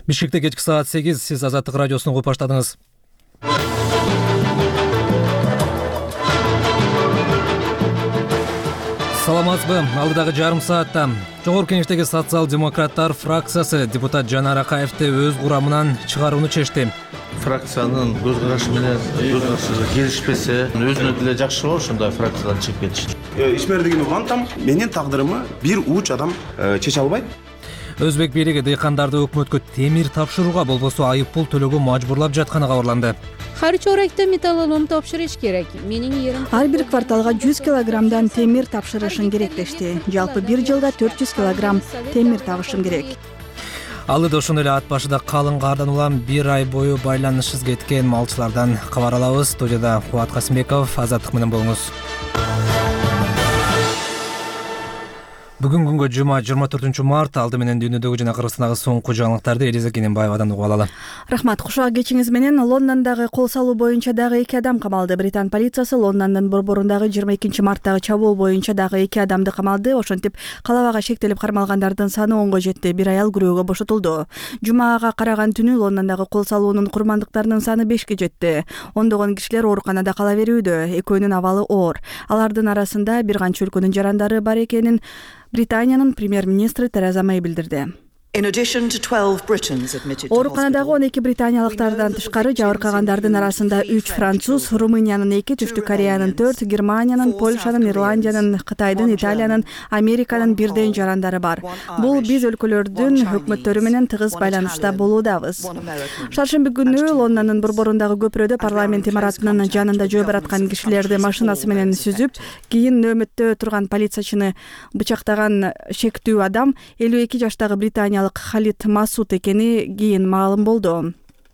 Бишкекте кечки саат 8, сиз Азаттык радиосун угуп баштадыңыз. Саламатсызбы? Алдыдагы жарым саатта Жогорку Кеңештеги социал-демократтар фракциясы депутат Жанар Акаевди өз курамынан чыгарууну чечти. Фракциянын көз карашы менен келишпесе, өзүнө деле жакшы болот, ошондой фракциядан чыгып кетиш. Ишмердигин улантам, менин тагдырымы бир уч адам чече албайт. Өзбек бийлиги дыйкандарды өкмөткө темир тапшырууга болбосо айып пул төлөөгө мажбурлап жатканы кабарланды. Har chorakda metallolом тапшырыш керек. Менин ерим Ар бир кварталга 100 килограммдан темир тапшырышың керек дешти. Жалпы бир жылда 400 килограмм темир табышым керек. Алыда ошондой эле ат башыда калың кардан улам бир ай бою байланышсыз кеткен малчылардан кабар алабыз. Студияда Кубат Касымбеков, Азаттык менен болуңуз. Бүгүн күнгө жума 24 март, алды менен дүйнөдөгү жана Кыргызстандагы соңку жаңылыктарды Элиза Кененбаевадан угуп алалы. Рахмат, кушак кечиңиз менен. Лондондогу кол салуу боюнча дагы 2 адам камалды. Британ полициясы Лондондун борборундагы 22 марттагы чабуул боюнча дагы 2 адамды камалды. Ошентип калабага шектелип кармалгандардын саны 10го жетти. Бир аял күрөөгө бошотулду. Жумага караган түнү Лондондогу кол салуунун курмандыктарынын саны 5ке жетти. Ондогон кишилер ооруканада кала берүүдө. Экөөнүн абалы оор. Алардын арасында бир канча өлкөнүн жарандары бар экенин Британиянын премьер-министри Тереза Мэй билдирди. Ооруканадагы 12 британиялыктардан тышкары жабыркагандардын арасында 3 француз, Румыниянын 2, Түштүк Кореянын 4, Германиянын, Польшанын, Ирландиянын, Кытайдын, Италиянын, Американын бирден жарандары бар. Бул биз өлкөлөрдүн өкмөттөрү менен тыгыз байланышта болуудабыз. Шаршемби күнү Лондондун борборундагы көпүрөдө парламент имаратынын жанында жөө бараткан кишилерди машинасы менен сүзүп, кийин нөөмөттө турган полициячыны бычактаган шектүү адам 52 жаштагы британиялык Халид Масуд экени кийин маалым болду.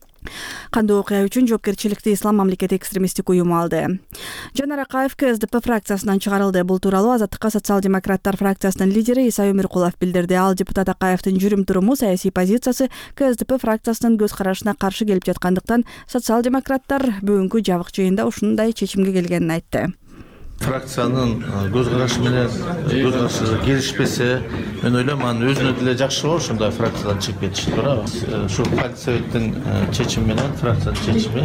Кандуу окуя үчүн жоопкерчиликти Ислам мамлекети экстремисттик уюму алды. Жанар Акаев КСДП фракциясынан чыгарылды. Бул тууралуу Азаттыкка социал-демократтар фракциясынын лидери Иса Өмүркулов билдирди. Ал депутат Акаевдин жүрүм-туруму, саясий позициясы КСДП фракциясынын көз карашына каршы келип жаткандыктан социал-демократтар бүгүнкү жабык жыйында ушундай чечимге келгенин айтты. Фракциянын көз карашы менен келишпесе, мен ойлойм, анын өзүнө деле жакшы болот, ошондой фракциядан чыгып кетиш. Туура. Ушу партия чечими менен, фракциянын чечими,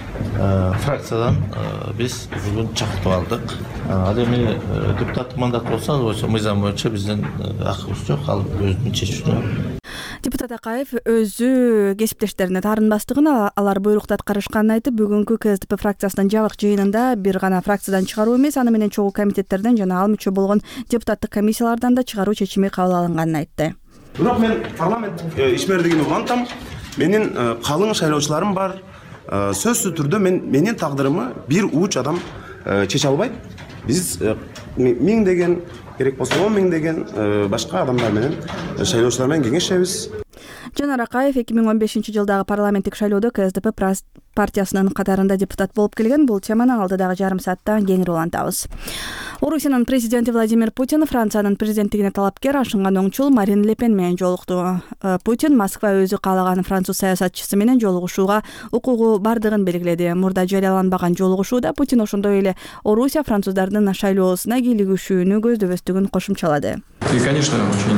фракциядан биз бүгүн чакыртып алдык. Ал эми депутаттык мандат болсо, мыйзам боюнча биздин акыбыз жок, ал өзүнүн чечүүсүнө. Депутат Акаев өзү кесиптештерине таарынбастыгын, алар буйрукту аткарышканын айтып, бүгүнкү КСДП фракциясынын жабык жыйынында бир гана фракциядан чыгаруу эмес, аны менен чогуу комитеттерден жана ал мүчө болгон депутаттык комиссиялардан да чыгаруу чечими кабыл алынганын айтты. Бирок мен парламент ишмердигин улантам, менин калың шайлоочуларым бар. Сөзсүз түрдө менин тагдырымы бир уч адам чече албайт. Биз миңдеген, керек болсо 10 миңдеген башка адамдар менен шайлоочулар менен кеңешебиз. Жанар Акаев 2015 жылдагы парламенттик шайлоодо КСДП партиясынын катарында депутат болуп келген. Бул теманы алдыдагы жарым саатта кеңири улантабыз. Орусиянын президенти Владимир Путин Франциянын президенттигине талапкер ашынган оңчул Марин Ле Пен менен жолукту. Путин Москва өзү каалаган француз саясатчысы менен жолугушууга укугу бардыгын белгиледи. Мурда жарыяланбаган жолугушууда Путин ошондой эле Орусия француздардын шайлоосуна кийлигишүүнү көздөбөстүгүн кошумчалады. Конечно, очень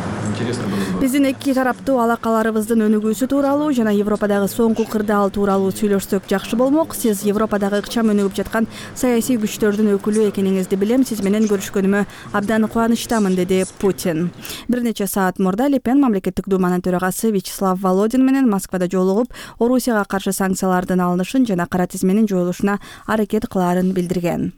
Биздин эки тараптуу алакаларыбыздын өнүгүүсү тууралуу жана Европадагы соңку кырдаал тууралуу сүйлөшсөк жакшы болмок. Сиз Европадагы ыкчам өнүгүп жаткан саясий күчтөрдүн өкүлү экениңизди билем. Сиз менен көрүшкөнүмө абдан кубанычтамын, деди Путин. Бир нече саат мурда Ле Пен мамлекеттик думанын төрагасы Вячеслав Володин менен Москвада жолугуп, Орусияга каршы санкциялардын алынышын жана кара тизменин жоюлушуна аракет кылаарын билдирген.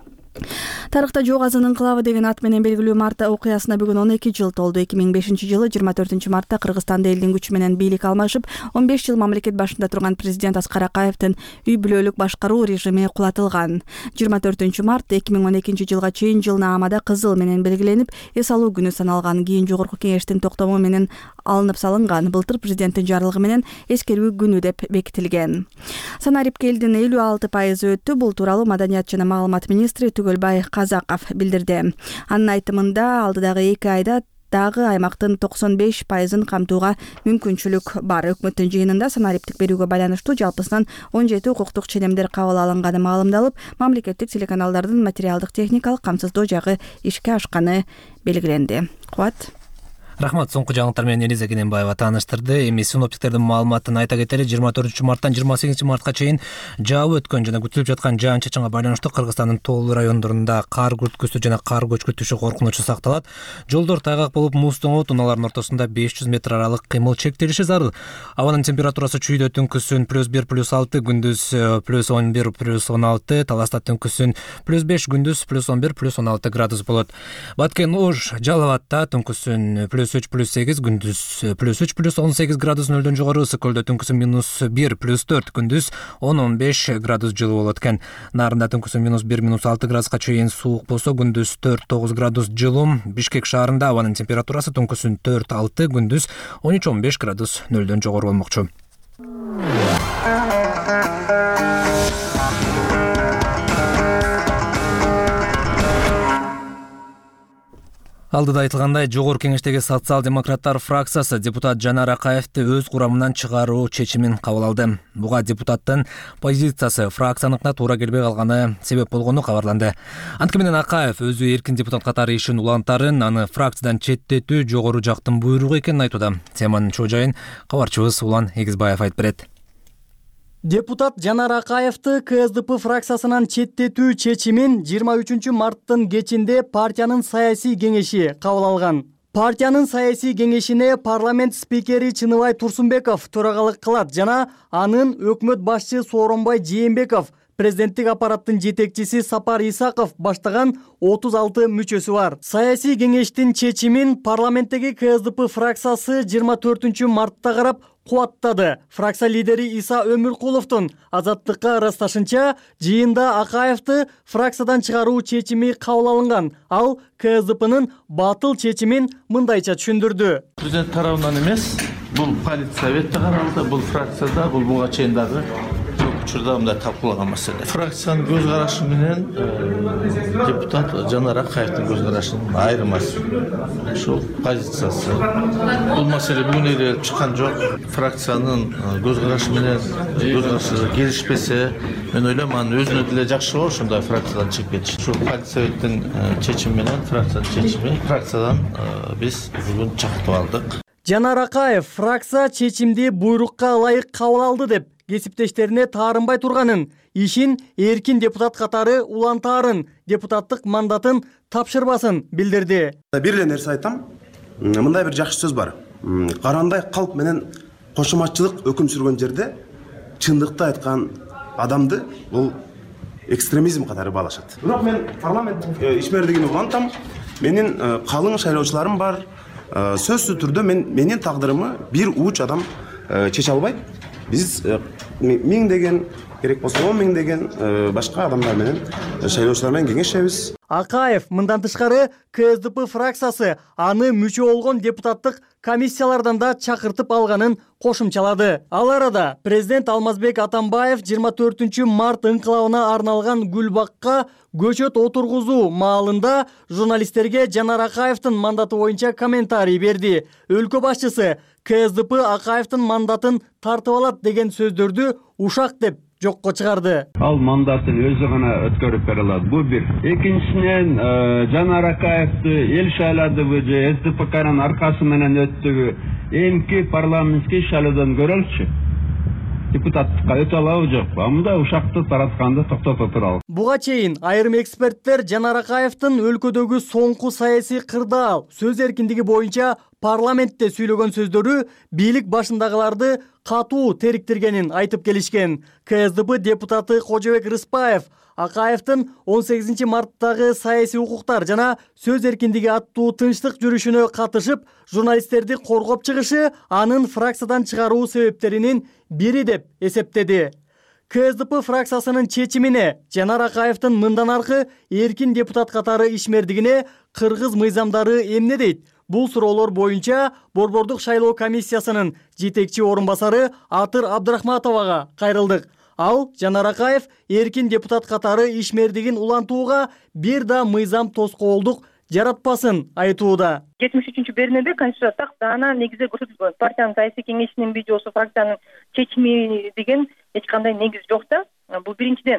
Тарыхта жок азын инкылабы деген ат менен белгилүү март окуясына бүгүн 12 жыл толду. 2005 жылы 24 мартта Кыргызстанда элдин күчү менен бийлик алмашып, 15 жыл мамлекет башында турган президент Аскар Акаевдин үй бүлөлүк башкаруу режими кулатылган. 24 март 2012 жылга чейин жылнаамада кызыл менен белгиленип, эс алуу күнү саналган. Кийин жогорку кеңештин токтому менен алынып салынган. Былтыр президенттин жарлыгы менен эскерүү күнү деп бекитилген. Санарип элдин 56% өттү. Бул тууралуу маданият жана маалымат министри Түгөлбай Казаков билдирди. Анын айтымында алдыдагы 2 айда дагы аймактын 95% камтууга мүмкүнчүлүк бар. Өкмөттүн жыйынында санариптик берүүгө байланыштуу жалпысынан 17 укуктук ченемдер кабыл алынганы маалымдалып, мамлекеттик телеканалдардын материалдык техникалык камсыздоо жагы ишке ашканы белгиленди. Кубат. Рахмат. Соңку жаңылыктар менен Элиза Кененбаева тааныштырды. Эми синоптиктердин маалыматын айта кетели. 24 марттан 28 мартка чейин жаап өткөн жана күтүлүп жаткан жаан-чачынга байланыштуу Кыргызстандын тоолуу райондорунда кар күрткүсү жана кар көчкү түшүү коркунучу сакталат. Жолдор тайгак болуп, муз тоңот, унаалардын ортосунда 500 метр аралык кыймыл чектелиши зарыл. Абанын температурасы чүйдө түнкүсүн +1 +6, күндүз +11 +16, таласта түнкүсүн +5, күндүз +11 +16 градус болот. Баткен Ош, Жалал-Абадта түнкүсүн +3 +8, күндүз +3 +18 градус нөлдөн жогору, Ысык көлдө түнкүсүн -1 +4, күндүз 10-15 градус жылуу болот экен. Нарында түнкүсүн -1 -6 градуска чейин суук болсо, күндүз 4-9 градус жылуу. Бишкек шаарында абанын температурасы түнкүсүн 4-6, күндүз 13-15 градус нөлдөн жогору болмокчу. Алдыда айтылгандай, Жогорку Кеңештеги социал-демократтар фракциясы депутат Жанар Акаевди өз курамынан чыгаруу чечимин кабыл алды. Буга депутаттын позициясы фракцияныкына туура келбей калганы себеп болгону кабарланды. Анткы менен Акаев өзү эркин депутат катары ишин улантарын, аны фракциядан четтетүү жогору жактын буйругу экенин айтууда. Теманын чоо жайын кабарчыбыз Улан Эгизбаев айтып берет. Депутат Жанар Акаевди КСДП фракциясынан четтетүү чечимин 23 марттын кечинде партиянын саясий кеңеши кабыл алган. Партиянын саясий кеңешине парламент спикери Чыныбай Турсунбеков төрагалык кылат жана анын өкмөт башчы Сооронбай Жээнбеков, президенттик аппараттын жетекчиси Сапар Исаков баштаган 36 мүчөсү бар. Саясий кеңештин чечимин парламенттеги КСДП фракциясы 24 мартта карап кубаттады. Фракция лидери Иса Өмүркуловдун Азаттыкка ырасташынча, жыйында Акаевди фракциядан чыгаруу чечими кабыл алынган. Ал КСДПнын батыл чечимин мындайча түшүндүрдү. Президент тарабынан эмес, бул политсоветте каралды, бул фракцияда, бул буга чейин дагы учурда мындай талкуулаган маселе. Фракциянын көз карашы менен депутат Жанар Акаевдин көз карашынын айырмасы, ушул позициясы. Бул маселе бүгүн эле чыккан жок. Фракциянын көз карашы менен көз карашы келишпесе, мен ойлойм, анын өзүнө деле жакшы болот ушундай фракциядан чыгып кетиш. Ушул политсоветтин чечими менен фракциянын чечими фракциядан биз бүгүн чакыртып алдык. Жанар Акаев фракция чечимди буйрукка ылайык кабыл алды деп кесиптештерине таарынбай турганын, ишин эркин депутат катары улантаарын, депутаттык мандатын тапшырбасын билдирди. Бир эле нерсе айтам. Мындай бир жакшы сөз бар. Карандай калп менен кошоматчылык өкүм сүргөн жерде чындыкты айткан адамды бул экстремизм катары баалашат. Бирок мен парламент ишмердигин улантам. Менин калың шайлоочуларым бар. Сөзсүз түрдө менин тагдырымы бир уч адам чече албайт. Биз миңдеген, керек болсо 10 миңдеген башка адамдар менен шайлоочулар менен кеңешебиз. Акаев мындан тышкары КСДП фракциясы аны мүчө болгон депутаттык комиссиялардан да чакыртып алганын кошумчалады. Ал арада президент Алмазбек Атамбаев 24 март ыңкылабына арналган Гүлбакка көчөт отургузуу маалында журналисттерге Жанар Акаевдин мандаты боюнча комментарий берди. Өлкө башчысы КСДП Акаевдин мандатын тартып алат деген сөздөрдү ушак деп жокко чыгарды. Ал мандатын өзү гана өткөрүп бере алат. Бу бир. Экинчисинен Жанар Акаевди эл шайлоодобу же СДПКнын аркасы менен өттүбү эмки парламентский шайлоодон көрөлчү. Депутаттыкка өтө алабы жокпу? Мында ушакты таратканды токтотуп туралы. Буга чейин айрым эксперттер Жанар Акаевдин өлкөдөгү соңку саясий кырдаал, сөз эркиндиги боюнча парламентте сүйлөгөн сөздөрү бийлик башындагыларды катуу териктиргенин айтып келишкен. КСДП депутаты Кожобек Рыспаев Акаевдин 18 марттагы саясий укуктар жана сөз эркиндиги аттуу тынчтык жүрүшүнө катышып, журналисттерди коргоп чыгышы анын фракциядан чыгаруу себептеринин бири деп эсептеди. КСДП фракциясынын чечимине Жанар Акаевдин мындан аркы эркин депутат катары ишмердигине кыргыз мыйзамдары эмне дейт? Бул суроолор боюнча Борбордук шайлоо комиссиясынын жетекчи орун басары Атыр Абдрахматовага кайрылдык. Ал Жанар Акаев эркин депутат катары ишмердигин улантууга бир да мыйзам тоскоолдук жаратпасын айтууда. 73 беренеде Конституция тактаана негизи көрсөтүлгөн. Партиянын саясий кеңешинин видеосу, фракциянын чечими деген эч кандай негиз жок да. Бул биринчиден.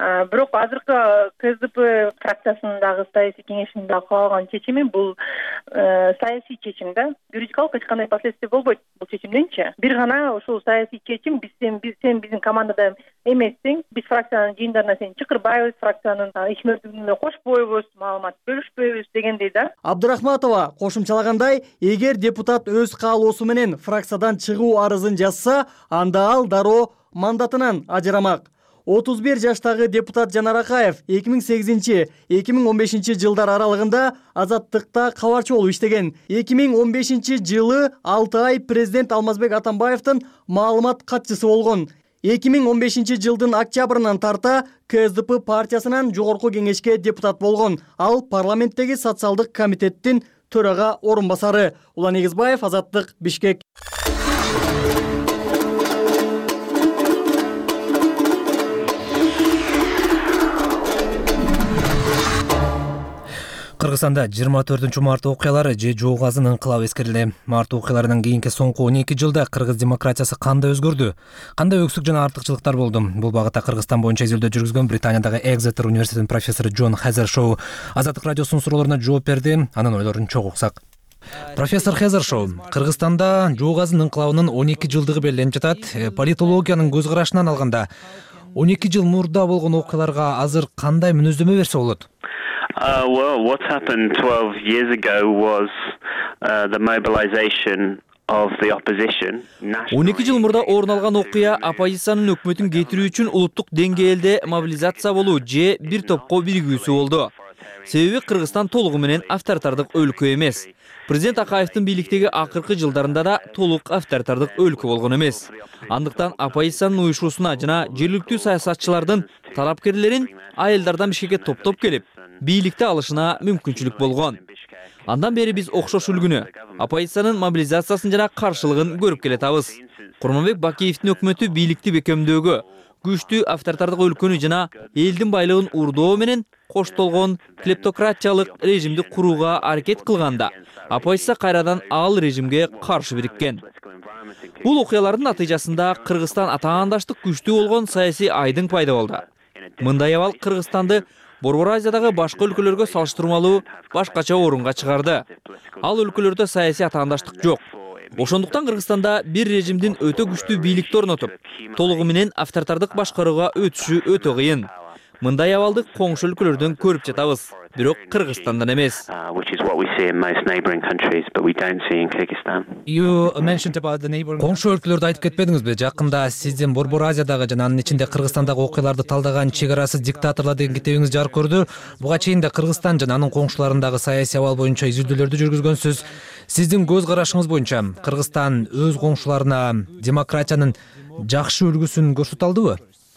Бирок азыркы КСДП фракциясындагы саясий кеңештин кабылган чечими бул саясий чечим да. Юридикалык эч кандай последствия болбойт бул чечимденчи. Бир гана ушул саясий чечим сен биздин командада эмессиң, биз фракциянын жыйындарына сени чакырбайбыз, фракциянын ишмердигине кошпойбуз, маалымат бөлүшпөйбүз дегендей да. Абдырахматова кошумчалагандай, эгер депутат өз каалоосу менен фракциядан чыгуу арызын жазса, анда ал дароо мандатынан ажырамак. 31 жаштагы депутат Жанар Акаев 2008-2015 жылдар аралыгында Азаттыкта кабарчы болуп иштеген. 2015 жылы 6 ай президент Алмазбек Атамбаевдин маалымат катчысы болгон. 2015 жылдын октябрынан тарта КСДП партиясынан жогорку кеңешке депутат болгон. Ал парламенттеги социалдык комитеттин төрага орун басары. Улан Эгизбаев, Азаттык, Бишкек. Кыргызстанда 24 март окуялары же жоо газын ыңкылап эскерилди. Март окуяларынан кийинки соңку 12 жылда кыргыз демократиясы кандай өзгөрдү? Кандай өксүк жана артыкчылыктар болду? Бул багытта Кыргызстан боюнча изилдөө жүргүзгөн Британиядагы Экзетер университетинин профессору Джон Хезершоу Азаттык радиосунун суроолоруна жооп берди. Анын ойлорун чогуу уксак. Профессор Хезершоу, Кыргызстанда жоо газын ыңкылабынын 12 жылдыгы белгиленип жатат. Политологиянын көз карашынан алганда 12 жыл мурда болгон окуяларга азыр кандай мүнөздөмө берсе болот? Well, what happened 12 years ago was the mobilization of the opposition. 12 жыл мурда орун алган окуя оппозициянын өкмөтүн кетирүү үчүн улуттук деңгээлде мобилизация болуу же бир топко биригүүсү болду. Себеби Кыргызстан толугу менен авторитардык өлкө эмес. Президент Акаевдин бийликтеги акыркы жылдарында да толук авторитардык өлкө болгон эмес. Андыктан оппозициянын уюшуусуна жана жергиликтүү саясатчылардын талапкерлерин айылдардан Бишкекке топтоп келип, бийликти алышына мүмкүнчүлүк болгон. Андан бери биз окшош үлгүнү, оппозициянын мобилизациясын жана каршылыгын көрүп келатабыз. Курманбек Бакиевдин өкмөтү бийликти бекемдөөгө, күчтүү авторитардык өлкөнү жана элдин байлыгын урдоо менен коштолгон клептократиялык режимди курууга аракет кылганда, оппозиция кайрадан ал режимге каршы бириккен. Бул окуялардын натыйжасында Кыргызстан атаандаштык күчтүү болгон саясий айдың пайда болду. Мындай абал Кыргызстанды Борбор Азиядагы башка өлкөлөргө салыштырмалуу башкача орунга чыгарды. Ал өлкөлөрдө саясий атаандаштык жок. Ошондуктан Кыргызстанда бир режимдин өтө күчтүү бийликти орнотуп, толугу менен авторитардык башкарууга өтүшү өтө кыйын. Мындай абалды коңшу өлкөлөрдөн көрүп жатабыз, бирок Кыргызстандан эмес. Коңшу өлкөлөрдү айтып кетпедиңизби? Жакында сиздин Борбор Азиядагы жана анын ичинде Кыргызстандагы окуяларды талдаган чек арасыз диктаторлор деген китебиңиз жарык көрдү. Буга чейин да Кыргызстан жана анын коңшуларындагы саясий абал боюнча изилдөөлөрдү жүргүзгөнсүз. Сиздин көз карашыңыз боюнча Кыргызстан өз коңшуларына демократиянын жакшы үлгүсүн көрсөтө алдыбы?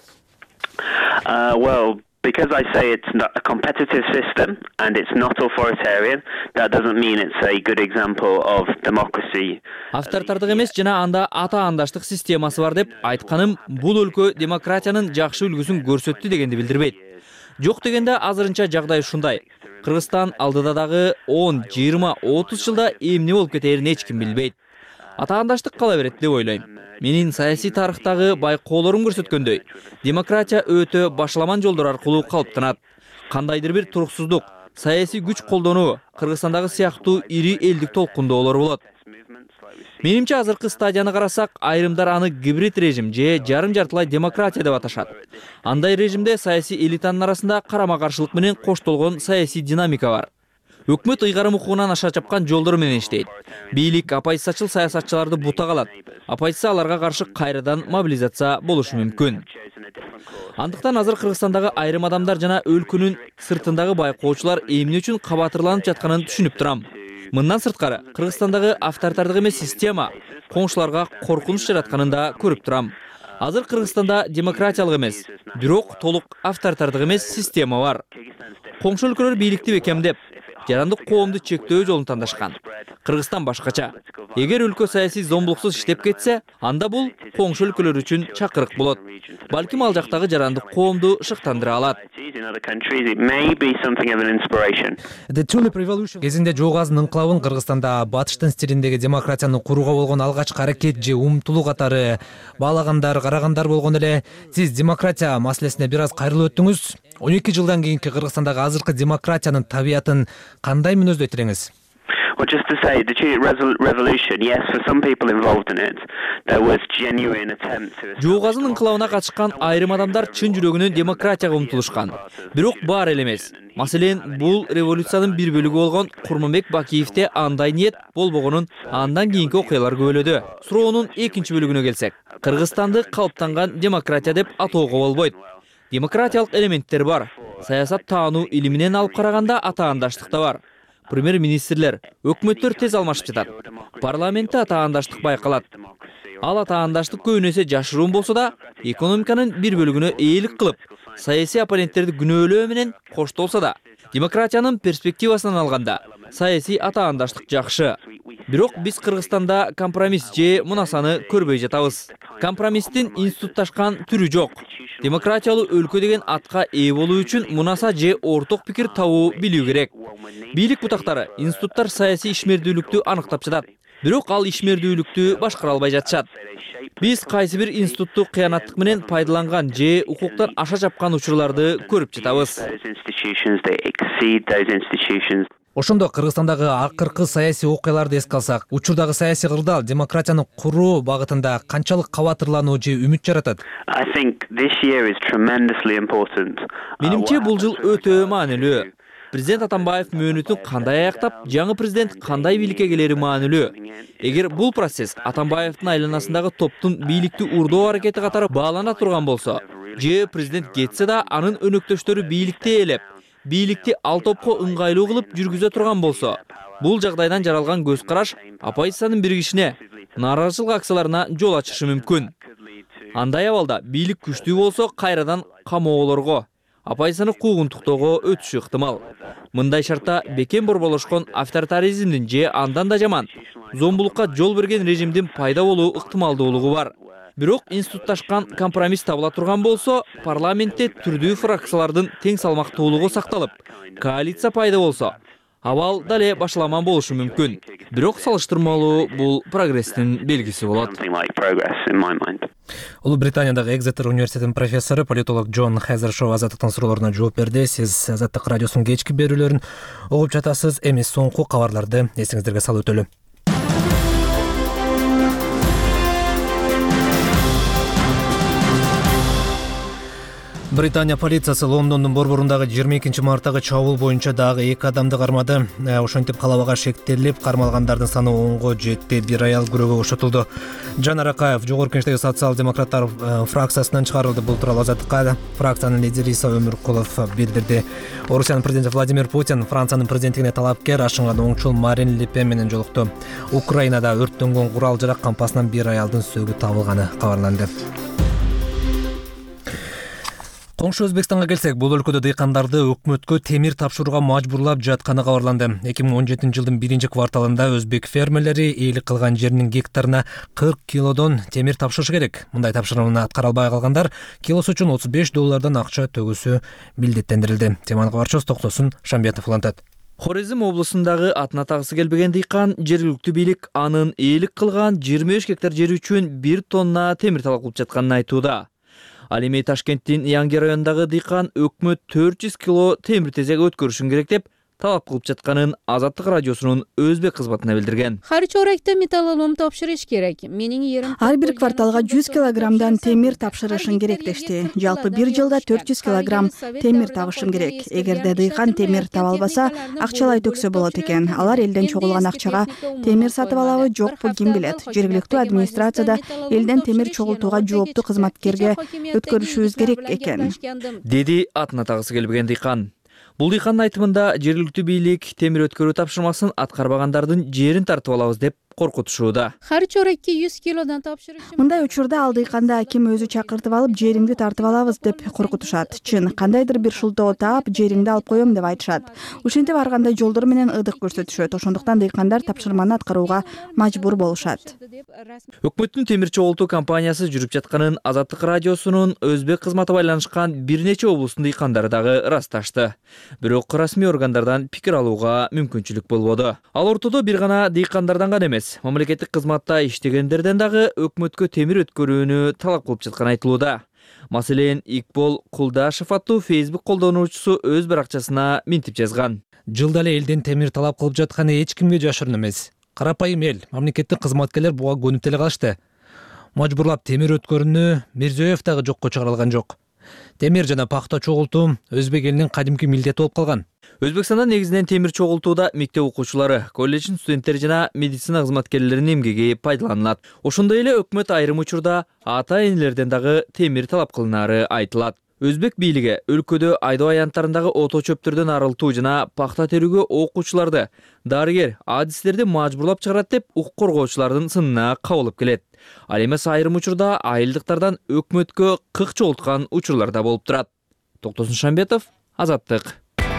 Well, because I say it's not a competitive system and it's not authoritarian, that doesn't mean it's a good example of democracy. Авторитардык эмес жана анда атаандаштык системасы бар деп айтканым бул өлкө демократиянын жакшы үлгүсүн көрсөттү дегенди билдирбейт. Жок дегенде азырынча жагдай ушундай. Кыргызстан алдыда дагы 10, 20, 30 жылда эмне болуп кетерин эч ким билбейт. Атаандаштык кала берет деп ойлойм. Менин саясий тарыхтагы байкоолорум көрсөткөндөй, демократия өтө башаламан жолдор аркылуу калыптанат. Кандайдыр бир туруксуздук, саясий күч колдонуу Кыргызстандагы сыяктуу ири элдик толкундоолор болот. Менимче азыркы стадияны карасак, айрымдар аны гибрид режим же жарым-жартылай демократия деп аташат. Андай режимде саясий элитанын арасында карама-каршылык менен коштолгон саясий динамика бар. Өкмөт ыйгарым укугунан аша чапкан жолдор менен иштейт. Бийлик оппозициячыл саясатчыларды бута калат. Оппозиция аларга каршы кайрадан мобилизация болушу мүмкүн. Андыктан азыр Кыргызстандагы айрым адамдар жана өлкөнүн сыртындагы байкоочулар эмне үчүн кабатырланып жатканын түшүнүп турам. Мындан сырткары Кыргызстандагы авторитардык эмес система коңшуларга коркунуч жаратканын да көрүп турам. Азыр Кыргызстанда демократиялык эмес, бирок толук авторитардык эмес система бар. Коңшу өлкөлөр бийликти бекемдеп, жарандык коомду чектөө жолун тандашкан. Кыргызстан башкача. Эгер өлкө саясий зомбулуксуз иштеп кетсе, анда бул коңшу өлкөлөр үчүн чакырык болот. Балким ал жактагы жарандык коомду шыктандыра алат. Кезинде Жоо Газынын инкылабын Кыргызстанда батыштын стилиндеги демократияны курууга болгон алгачкы аракет же умтулуу катары карагандар болгон эле. Сиз демократия маселесине бир аз кайрылып өттүңүз. 12 жылдан кийинки Кыргызстандагы азыркы демократиянын табиятын кандай мүнөздөйт элеңиз? Well, just to say, the Tulip Revolution, yes, for some people involved in it, there was genuine attempt to... Жоо Газынын инкылабына катышкан айрым адамдар чын жүрөгүнөн демократияга умтулушкан. Бирок бар эле эмес. Маселен, бул революциянын бир бөлүгү болгон Курманбек Бакиевде андай ниет болбогонун андан кийинки окуялар көбөлөдү. Суроонун экинчи бөлүгүнө келсек, Кыргызстанды калыптанган демократия деп атоого болбойт. Демократиялык элементтер бар. Саясат таануу илиминен алып караганда атаандаштык да бар. Премьер-министрлер, өкмөттөр тез алмашып жатат. Парламентте атаандаштык байкалат. Ал атаандаштык көбүнесе жашыруун болсо да, экономиканын бир бөлүгүнө ээлик кылып, саясий оппоненттерди күнөөлөө менен коштолсо да, демократиянын перспективасынан алганда, саясий атаандаштык жакшы. Бирок биз Кыргызстанда компромисс же мунасаны көрбөй жатабыз. Компромисстин институтташкан түрү жок. Демократиялуу өлкө деген атка ээ болуу үчүн мунаса же орток пикир табуу билүү керек. Бийлик бутактары, институттар саясий ишмердүүлүктү аныктап жатат. Бирок ал ишмердүүлүктү башкара албай жатышат. Биз кайсы бир институтту кыянаттык менен пайдаланган же укуктан аша жапкан учурларды көрүп жатабыз. Ошондо Кыргызстандагы акыркы саясий окуяларды эске алсак, учурдагы саясий кырдаал демократияны куруу багытында канчалык кабатырлануу же үмүт жаратат? Менимче бул жыл өтө маанилүү. Президент Атамбаев мөөнөтүн кандай аяктап, жаңы президент кандай бийликке келери маанилүү. Эгер бул процесс Атамбаевдин айланасындагы топтун бийликти урдоо аракети катары баалана турган болсо, же президент кетсе да анын өнөктөштөрү бийликти ээлеп, бийликти ал топко ыңгайлуу кылып жүргүзө турган болсо, бул жагдайдан жаралган көз караш оппозициянын биригишине, нааразычылык акцияларына жол ачышы мүмкүн. Андай абалда бийлик күчтүү болсо кайрадан камоолорго, оппозицияны куугунтуктоого өтүшү ыктымал. Мындай шартта бекем борболошкон авторитаризмдин же андан да жаман зомбулукка жол берген режимдин пайда болуу ыктымалдуулугу бар. Бирок институтташкан компромисс табыла турган болсо, парламентте түрдүү фракциялардын тең салмактуулугу сакталып, коалиция пайда болсо, абал дале башаламан болушу мүмкүн. Бирок салыштырмалуу бул прогресстин белгиси болот. Улуу Британиядагы Экзетер университетинин профессору, политолог Джон Хезершоу Азаттыктын суроолоруна жооп берди. Сиз Азаттык радиосунун кечки берүүлөрүн угуп жатасыз. Эми соңку кабарларды эсиңиздерге салып өтөлү. Британия полициясы Лондондун борборундагы 22 марттагы чабуул боюнча дагы 2 адамды кармады. Ошентип калабага шектелип, кармалгандардын саны 10го жетти. Бир аял күрөөгө ошотулду. Жан Аракаев Жогорку Кеңештеги социал-демократтар фракциясынан чыгарылды. Бул тууралуу Азаттыкка фракциянын лидери Иса Өмүркулов билдирди. Орусиянын президенти Владимир Путин Франциянын президенттигине талапкер ашынган оңчул Марин Ле Пен менен жолукту. Украинада өрттөнгөн курал-жарак кампасынан бир аялдын сөөгү табылганы кабарланды. Коңшу Өзбекстанга келсек, бул өлкөдө дыйкандарды өкмөткө темир тапшырууга мажбурлап жатканы кабарланды. 2017 жылдын 1-кварталында өзбек фермерлери ээлик кылган жеринин гектарына 40 килодон темир тапшырышы керек. Мындай тапшырманы аткара албай калгандар килосу үчүн $35 акча төгүүсү милдеттендирилди. Теманы кабарчыбыз Токтосун Шамбетов улантат. Хорезм облусундагы атына тагысы келбеген дыйкан жергиликтүү бийлик анын ээлик кылган 25 гектар жери үчүн 1 тонна темир талап кылып жатканын айтууда. Ал эми Ташкенттин Янги районундагы дыйкан өкмөт 400 кило темир тезек өткөрүшүн керек деп талап кылып жатканын Азаттык радиосунун өзбек кызматына билдирген. Har chorakda metallolom topshirish kerak. Mening yerim Ар бир кварталга 100 килограммдан темир тапшырышың керек дешти. Жалпы бир жылда 400 килограмм темир табышым керек. Эгерде дыйкан темир таба албаса, акчалай төксө болот экен. Алар элден чогулган акчага темир сатып алабы, жокпу ким билет. Жергиликтүү администрацияда элден темир чогултууга жооптуу кызматкерге өткөрүшүбүз керек экен, деди атына тагысы келбеген дыйкан. Бул дыйкандын айтымында жергиликтүү бийлик темир өткөрүү тапшырмасын аткарбагандардын жерин тартып алабыз деп коркутушууда. Har chorakka 100 kilodan topshirishim. Мындай учурда ал дыйканды аким өзү чакыртып алып, жериңди тартып алабыз деп коркутушат. Чын, кандайдыр бир шултоо таап, жериңди алып коем деп айтышат. Ушинтип ар кандай жолдор менен ыдык көрсөтүшөт. Ошондуктан дыйкандар тапшырманы аткарууга мажбур болушат. Өкмөттүн темир чогултуу компаниясы жүрүп жатканын Азаттык радиосунун өзбек кызматы байланышкан бир нече облустун дыйкандары дагы ырасташты. Бирок расмий органдардан пикир алууга мүмкүнчүлүк болбоду. Ал ортодо бир гана дыйкандардан гана эмес, мамлекеттик кызматта иштегендерден дагы өкмөткө темир өткөрүүнү талап кылып жатканы айтылууда. Маселен, Икбол Кулдашев аттуу Facebook колдонуучусу өз баракчасына минтип жазган. Жылда эле элден темир талап кылып жатканы эч кимге жашырын эмес. Карапайым эл, мамлекеттик кызматкерлер буга көнүп деле калышты. Мажбурлап темир өткөрүүнү Мирзиёев дагы жокко чыгарылган жок. Темир жана пахта чогултуу өзбек элинин кадимки милдети болуп калган. Өзбекстанда негизинен темир чогултууда мектеп окуучулары, колледждин студенттери жана медицина кызматкерлеринин эмгеги пайдаланылат. Ошондой эле өкмөт айрым учурда ата-энелерден дагы темир талап кылынары айтылат. Өзбек бийлиги өлкөдө айдоо аянттарындагы ото чөптөрдөн арылтуу жана пахта терүүгө окуучуларды, дарыгер, адистерди мажбурлап чыгарат деп укук коргоочулардын сынына кабылып келет. Ал эмес айрым учурда айылдыктардан өкмөткө кык чогулткан учурлар да болуп турат. Токтосун Шамбетов, Азаттык.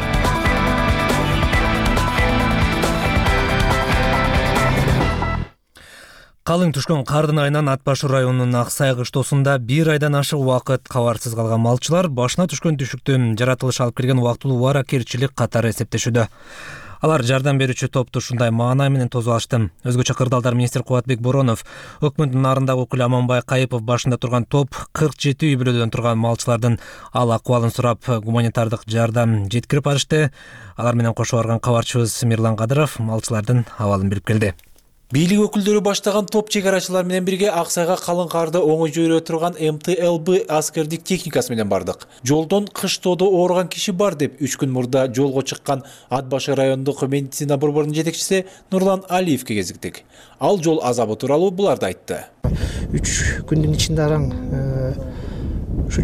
Калың түшкөн кардын айынан Ат Башы районунун Аксай кыштоосунда бир айдан ашык убакыт кабарсыз калган малчылар башына түшкөн түшүктүн жаратылышы алып келген убактылуу убаракерчилик катары эсептешүүдө. Алар жардам берүүчү топту ушундай маанай менен тосуп алышты. Өзгөчө кырдаалдар министр Кубатбек Боронов, өкмөттүн нарындагы өкүлү Аманбай Кайыпов башында турган топ 47 үй бүлөдөн турган малчылардын ал акыбалын сурап, гуманитардык жардам жеткирип барышты. Алар менен кошо барган кабарчыбыз Мирлан Кадыров малчылардын абалын билип келди. Бийлик өкүлдөрү баштаган топ чек-арачылар менен бирге Аксайга калың карды оңой жөйрө турган МТЛБ аскердик техникасы менен бардык. Жолдон кыштоодо ооруган киши бар деп 3 күн мурда жолго чыккан Ат Башы райондук медицина борборунун жетекчиси Нурлан Алиевке кезиктик. Ал жол азабы тууралуу буларды айтты. 3 күндүн ичинде араң ушу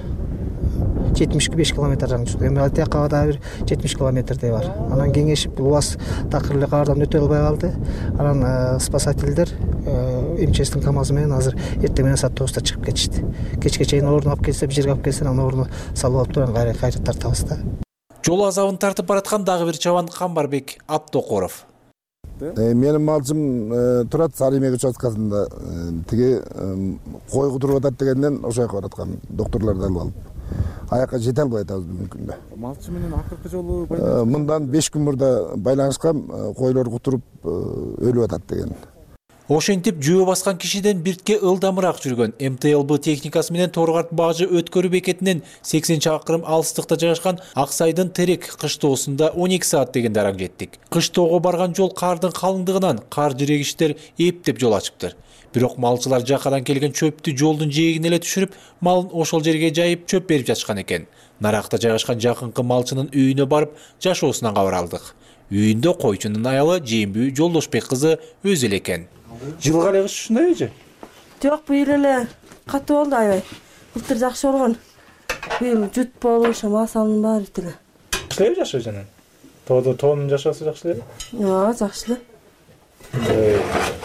175 километр жаңчылык. Эми ал тияка да бир 70 километрдей бар. Анан кеңешип убас такыр эле кардан өтө албай калды. Анан спасательдер МЧСтин КАМАЗы менен азыр эртең менен саат 9-та чыгып кетишти. Кечке чейин ордуна алып келсе, бир жерге алып келсе, анан ордуна салып алып туруп кайра тартабыз да. Жол азабын тартып бараткан дагы бир чабан Камбарбек Абтокоров. Менин малчым турат Сарымек участкасында. Тиги кой кудуруп атат дегенден ошол жака бараткан доктурларды алып алып. Аяққа жете албай атабыз бүгүнкү күндө. Малчы менен акыркы жолу мындан 5 күн мурда байланышкан, койлор кутуруп өлүп атат деген. Ошентип жөө баскан кишиден биртке ылдамыраак жүргөн МТЛБ техникасы менен Торгарт Бажы өткөрүү бекетинен 80 чакырым алыстыкта жайгашкан Аксайдын Терек кыштоосунда 12 саат дегенде араң жеттик. Кыштоого барган жол кардын калыңдыгынан кар жирегичтер эптеп жол ачыптыр. Бирок малчылар жакадан келген чөптү жолдун жээгине эле түшүрүп, малын ошол жерге жайып чөп берип жатышкан экен. Наракта жайгашкан жакынкы малчынын үйүнө барып, жашоосунан кабар алдык. Үйүндө койчунун аялы Жембүү Жолдошбек кызы өзү эле экен. Жылга эле кыш ушундай же? Жок, быйыл эле катуу болду аябай. Былтыр жакшы болгон. Быйыл жут болуп, масалдын баары бүт эле. Кандай жашоо жанан? Тоонун жашоосу жакшы эле? Жок, жакшы эле.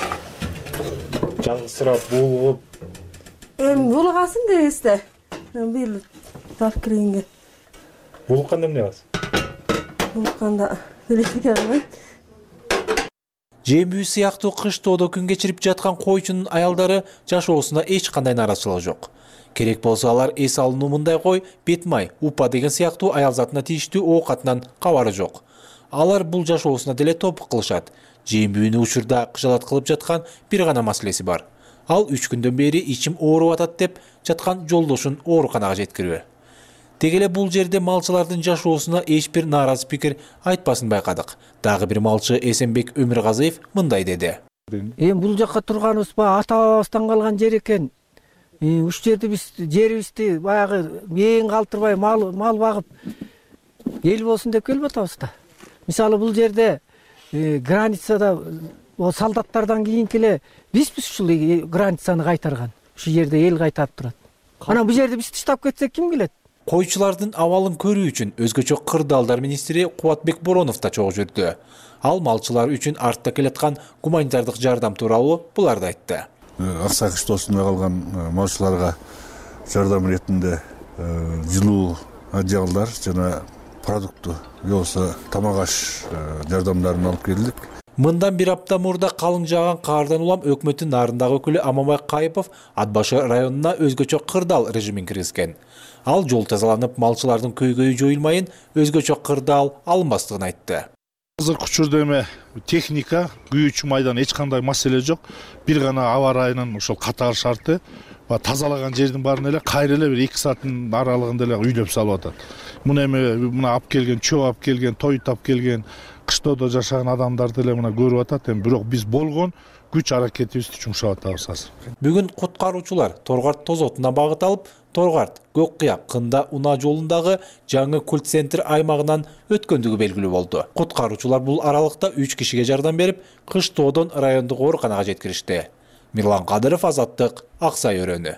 Жалгызсырап буулуп. Эми буулгасын дегизде. Быйыл тап киргенге. Буулукканда эмне кыласың? Буулукканда электрике кылбайт. Жембүү сыяктуу кыштоодо күн кечирип жаткан койчунун аялдары жашоосунда эч кандай нааразычылык жок. Керек болсо алар эс алынуу мындай кой, бетмай, упа деген сыяктуу аял затына тийиштүү оокатынан кабары жок. Алар бул жашоосуна деле топук кылышат. Жембүүнү учурда кыжалат кылып жаткан бир гана маселеси бар. Ал 3 күндөн бери ичим ооруп атат деп жаткан жолдошун ооруканага жеткирүү. Тегеле бул жерде малчылардын жашоосуна эч бир нааразы пикир айтпасын байкадык. Дагы бир малчы Эсенбек Өмүргазыев мындай деди. Эми бул жакка турганыбыз ата-бабабыздан калган жер экен. Уш жерде биз жерибизди баягы мээң калтырбай мал багып эл болсун деп келип атабыз да. Мисалы бул жерде границада солдаттардан кийинки эле биз ушул границаны кайтарган. Ушу жерде эл кайтарып турат. Анан бул жерде биз таштап кетсек ким келет? Койчулардын абалын көрүү үчүн өзгөчө кырдаалдар министри Кубатбек Боронов да чогуу жүрдү. Ал малчылар үчүн артта келаткан гуманитардык жардам тууралуу буларды айтты. Аксакыш тоосунда калган малчыларга жардам иретинде жылуу одеялдар жана продукты болсо тамак аш жардамдарын алып келдик. Мындан бир апта мурда калың жааган каардан улам өкмөттүн нарындагы өкүлү Аманбай Кайыпов Ат башы районуна өзгөчө кырдаал режимин киргизген. Ал жол тазаланып, малчылардын көйгөйү жоюлмайын, өзгөчө кырдаал алынбастыгын айтты. Азыркы учурда эме техника, күйүүчү майдан эч кандай маселе жок. Бир гана аба ырайынын ошол катар шарты тазалаган жердин баарын эле кайра эле бир 2 сааттын аралыгында эле үйлөп салып атат. Муну эме алып келген, чөп алып келген, тоют алып келген, кыштоодо жашаган адамдарды эле көрүп атат. Бирок биз болгон күч аракетибизди жумшап атабыз азыр. Бүгүн куткаруучулар Торгарт Тозотуна багыт алып, Торгарт Көккыяк Кында Унаа жолундагы жаңы культ центр аймагынан өткөндүгү белгилүү болду. Куткаруучулар бул аралыкта 3 кишиге жардам берип, Кыштоодон райондук ооруканага жеткиришти. Мирлан Кадыров, Азаттык, Аксай өрөөнү.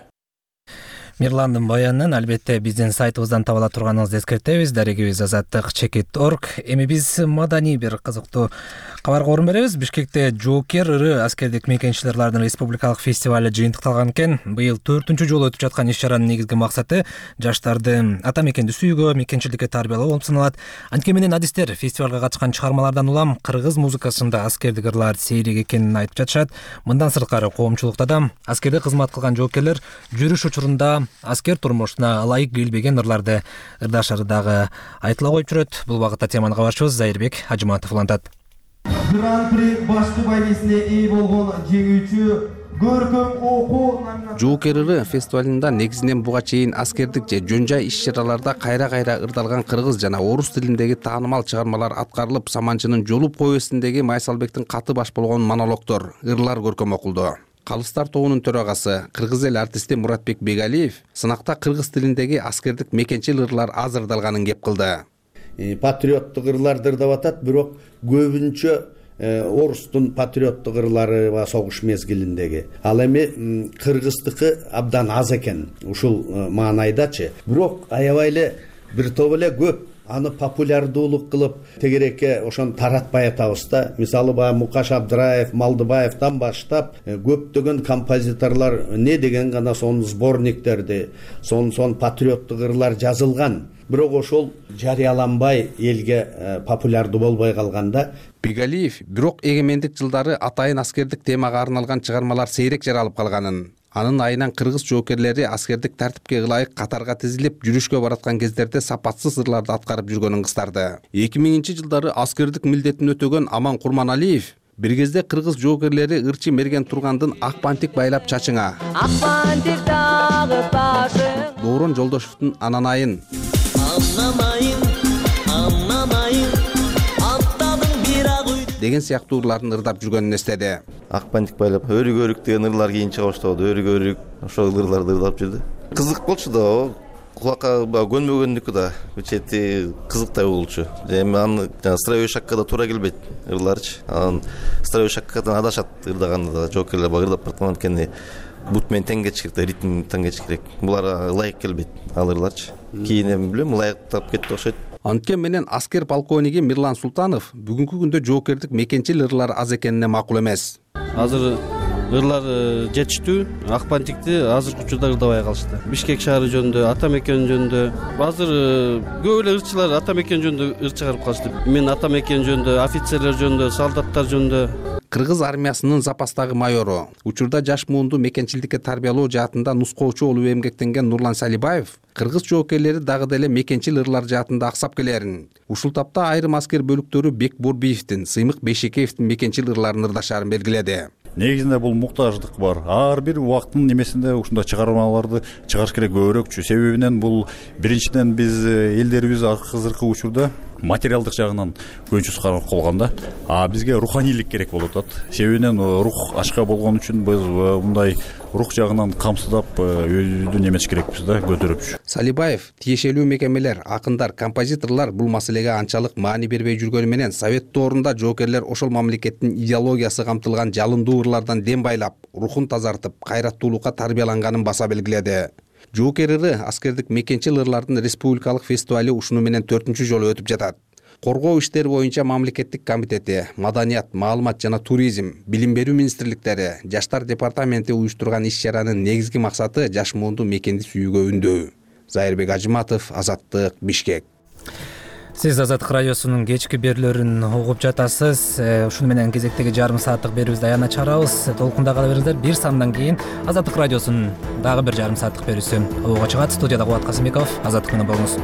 Мирландын баянын албетте биздин сайтыбыздан таба ала турганыңызды эскертебиз. Дарегибиз azаттык.org. Эми биз маданий бир кызыктуу кабарга орун беребиз. Бишкекте Жоокер ыры аскердик мекенчилерлердин республикалык фестивалы жыйынтыкталган экен. Быйыл 4-чү жолу өтүп жаткан иш-чаранын негизги максаты жаштарды ата мекенди сүйүүгө, мекенчиликке тарбиялоо болуп саналат. Анткени менен адистер фестивалга катышкан чыгармалардан улам кыргыз музыкасында аскердик ырлар сейрек экенин айтып жатышат. Мындан сырткары коомчулукта да аскерде кызмат кылган жоокерлер жүрүш учурунда аскер турмушуна ылайык келбеген ырларды ырдашары дагы айтыла коюп жүрөт. Бул багытта теманы кабарчыбыз Зайырбек Ажыматов улантат. Гран-при башкы байгесине ээ болгон жеңүүчү көркөм окуу Жоокер ыры фестивалында негизинен буга чейин аскердик же жөн жай иш-чараларда кайра-кайра ырдалган кыргыз жана орус тилиндеги таанымал чыгармалар аткарылып, Саманчынын Жолуп повестиндеги Майсалбектин каты баш болгон монологдор, ырлар көркөм окулду. Калыстар тобунун төрагасы, кыргыз эл артисти Муратбек Бегалиев сынакта кыргыз тилиндеги аскердик мекенчил ырлар аз ырдалганын кеп кылды. Патриоттук ырларды ырдап атат, бирок көбүнчө орустун патриоттук ырлары согуш мезгилиндеги. Ал эми кыргыздыкы абдан аз экен ушул маанайдачы. Бирок аябай эле бир топ эле көп аны популярдуулук кылып тегерекке ошону таратпай атабыз да. Мисалы Мукаш Абдыраев, Малдыбаевдан баштап көптөгөн композиторлор не деген гана сонун сборниктерди, сонун патриоттук ырлар жазылган. Бирок ошол жарыяланбай элге популярдуу болбой калганда Бегалиев бирок эгемендик жылдары атайын аскердик темага арналган чыгармалар сейрек жаралып калганын, анын айынан кыргыз жоокерлери аскердик тартипке ылайык катарга тизилип жүрүшкө бараткан кездерде сапатсыз ырларды аткарып жүргөнүн кыстарды. 2000-жылдары аскердик милдетин өтөгөн Аман Курманалиев бир кезде кыргыз жоокерлери ырчы мерген тургандын ак бантик байлап чачыңа, ак бантик дагы башың, Доорон Жолдошевдун Ананайын, деген сыяктуу ырларын ырдап жүргөнүн эстеди. Ак бантик байлап өрүк өрүк деген ырлар кийин чыга баштады. Өрүк өрүк ошол ырларды ырдап жүрдү. Кызык болчу да, кулакка көнмөгөндүкү да чети кызыктай болчу. Эми аны строевой шаккада туура келбейт ырларчы. Анан строевой шаккадан адашат ырдаганда да жоокерлер ырдап бараткан анткени бут менен тең кетиш керек, ритм тең кетиш керек. Буларга ылайык келбейт ал ырларчы. Кийин эми билем ылайыктап кетти окшойт. Анткен менен аскер полковниги Мирлан Султанов бүгүнкү күндө жоокердик мекенчил ырлар аз экенине макул эмес. Азыр ырлар жетиштүү, ак бантикти азыркы учурда ырдабай калышты. Бишкек шаары жөнүндө, ата мекен жөнүндө азыр көп эле ырчылар ата мекен жөнүндө ыр чыгарып калышты. Мен ата мекен жөнүндө, офицерлер жөнүндө, солдаттар жөнүндө. Кыргыз армиясынын запастагы майору, учурда жаш муунду мекенчилдикке тарбиялоо жаатында нускоочу болуп эмгектенген Нурлан Салибаев кыргыз жоокерлери дагы деле мекенчил ырлар жаатында аксап келерин, ушул тапта айрым аскер бөлүктөрү Бек Борбиевдин, Сыймык Бейшекеевдин мекенчил ырларын ырдашарын белгиледи. Негизинде бул муктаждык бар. Ар бир убакыттын немесинде ушундай чыгармаларды чыгарыш керек көбүрөөкчү. Себебинен бул биринчиден биз элдерибиз азыркы учурда материалдык жагынан көчүс карап калганда, бизге руханийлик керек болуп атат. Себебинен рух ачка болгон үчүн биз мындай рух жагынан камсыздап өзүбүздү немеш керекпиз да, көтөрүпчү. Салибаев тиешелүү мекемелер, акындар, композиторлор бул маселеге анчалык маани бербей жүргөнү менен Совет доорунда жоокерлер ошол мамлекеттин идеологиясы камтылган жалындуу ырлардан дем байлап, рухун тазартып, кайраттуулукка тарбияланганын баса белгиледи. Жоокер ыры аскердик мекенчил ырлардын республикалык фестивали ушуну менен 4-чү жолу өтүп жатат. Коргоо иштери боюнча мамлекеттик комитети, маданият, маалымат жана туризм, билим берүү министрликтери, жаштар департаменти уюштурган иш-чаранын негизги максаты жаш муунду мекенди сүйүүгө үндөө. Зайырбек Ажыматов, Азаттык, Бишкек. Сиз Азаттык радиосунун кечки берүүлөрүн угуп жатасыз. Ушуну менен кезектеги жарым сааттык берүүбүздү аянтча чыгарабыз. Толкунда кала бериңиздер. Бир сандан кийин Азаттык радиосунун дагы бир жарым сааттык берүүсү обого чыгат. Студияда Кубат Касымбеков. Азаттык менен болуңуз.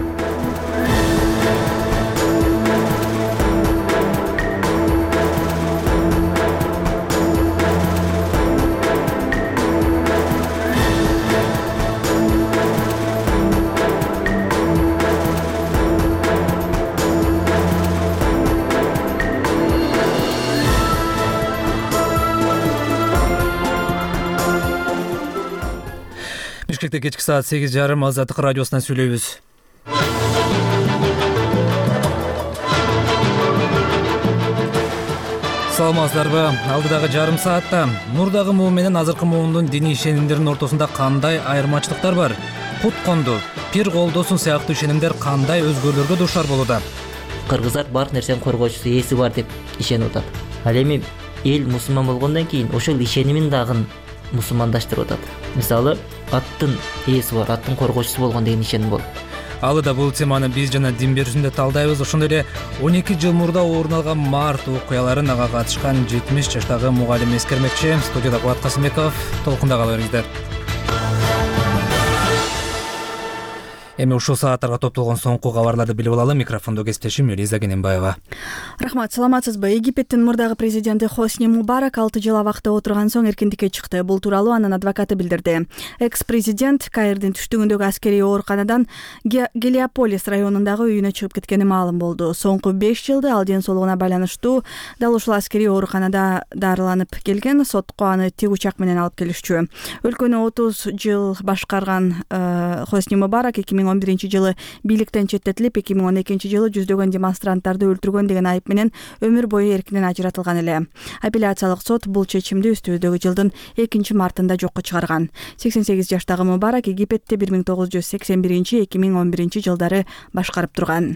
Бишкекте кечки саат 8:30 Азаттык радиосунан сүйлөйбүз. Саламатсыздарбы? Алдыдагы жарым саатта мурдагы муун менен азыркы муундун диний ишенимдеринин ортосунда кандай айырмачылыктар бар? Кут конду, пир колдосун сыяктуу ишенимдер кандай өзгөрүүлөргө дуушар болууда? Кыргыздар бар нерсенин коргоочусу ээси бар деп ишенип атат. Ал эми эл мусулман болгондон кийин ошол ишенимин дагы мусулмандаштырып атат. Мисалы, аттын ээси бар, аттын коргоочусу болгон деген ишеним болот. Алыда бул теманы биз жана дин берүүсүндө талдайбыз. Ошондой эле 12 жыл мурда орун алган март окуяларын ага катышкан 70 жаштагы мугалим эскермекчи. Студияда Кубат Касымбеков. Толкунда кала бериңиздер. Эми ушул сааттарга топтолгон соңку кабарларды билип алалы. Микрофондо кесиптешим Элиза Кененбаева. Рахмат, саламатсызбы? Египеттин мурдагы президенти Хосни Мубарак 6 жыл абакта отурган соң эркиндикке чыкты. Бул тууралуу анын адвокаты билдирди. Экс-президент Каирдин түштүгүндөгү аскерий ооруканадан Гелиополис районундагы үйүнө чыгып кеткени маалым болду. Соңку 5 жылда ал ден соолугуна байланыштуу дал ушул аскерий ооруканада дарыланып келген. Сотко аны тик учак менен алып келишчү. Өлкөнү 30 жыл башкарган Хосни Мубарак 2011 жылы бийликтен четтетилип, 2012 жылы жүздөгөн демонстранттарды өлтүргөн деген айып менен өмүр бою эркинен ажыратылган эле. Апелляциялык сот бул чечимди үстүбүздөгү жылдын 2 мартында жокко чыгарган. 88 жаштагы Мубарак Египетте 1981-2011 жылдары башкарып турган.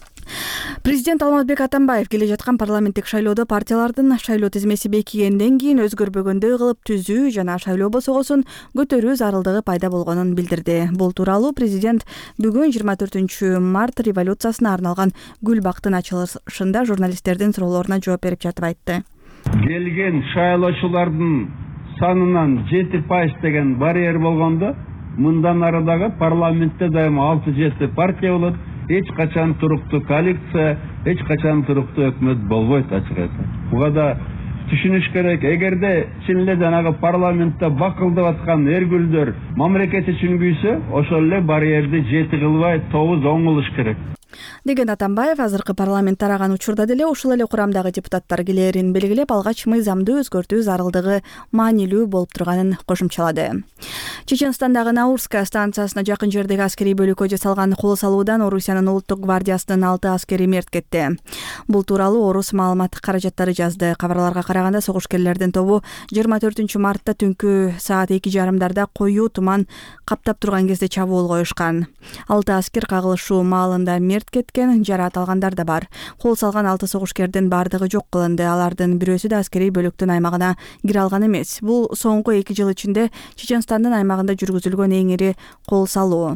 Президент Алмазбек Атамбаев келе жаткан парламенттик шайлоодо партиялардын шайлоо тизмеси бекигенден кийин өзгөрбөгөндөй кылып түзүү жана шайлоо босогосун көтөрүү зарылдыгы пайда болгонун билдирди. Бул тууралуу президент бүгүн 24 март революциясына арналган Гүл бактын ачылышында журналисттердин суроолоруна жооп берип жатып айтты. Келген шайлоочулардын санынан 7% деген барьер болгондо, мындан арыдагы парламентте дайыма 6-7 партия болот. Эч качан туруктуу коалиция, эч качан туруктуу өкмөт болбойт ачык айтсак. Буга да түшүнүш керек. Эгерде чын эле жанагы парламентте бакылдап аткан эргүлдөр мамлекет үчүн күйсө, ошол эле барьерди 7 кылбай 9-10 кылыш керек. Деген Атамбаев азыркы парламент тараган учурда деле ушул эле курамдагы депутаттар келерин белгилеп, алгач мыйзамды өзгөртүү зарылдыгы маанилүү болуп турганын кошумчалады. Чеченстандагы Наурская станциясына жакын жердеги аскерий бөлүккө жасалган кол салуудан Орусиянын улуттук гвардиясынын 6 аскери мерт кетти. Бул тууралуу Орус маалымат каражаттары жазды. Кабарларга караганда согушкерлердин тобу 24 мартта түнкү саат 2:30 коюу туман каптап турган кезде чабуул коюшкан. 6 аскер кагылышуу маалында мерт кеткен, жараат алгандар да бар. Кол салган 6 согушкердин бардыгы жок кылынды. Алардын бирөөсү да аскерий бөлүктүн аймагына кире алган эмес. Бул соңку 2 жыл ичинде Чеченстандын аймагында жүргүзүлгөн эң ири кол салуу.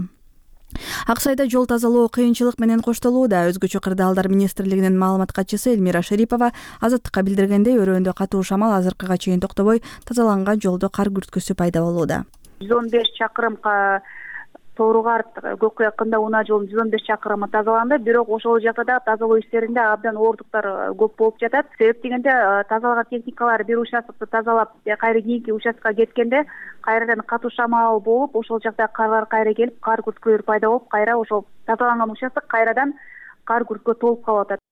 Аксайда жол тазалоо кыйынчылык менен коштолууда. Өзгөчө кырдаалдар министрлигинин маалымат катчысы Элмира Шерипова Азаттыкка билдиргендей, өрөөндө катуу шамал азыркыга чейин токтобой тазаланган жолдо кар күрткүсү пайда болууда. 115 чакырымга Тооругарт Көккө якында унаа жолунун 115 чакырымы тазаланды, бирок ошол жакта да тазалоо иштеринде абдан оордуктар көп болуп жатат. Себеп дегенде тазалаган техникалар бир участокты тазалап, кайра кийинки участкага кеткенде кайрадан катуу шамал болуп, ошол жакта карлар кайра келип, кар күрткөлөр пайда болуп, кайра ошол тазаланган участок кайрадан кар күрткө толуп калып атат.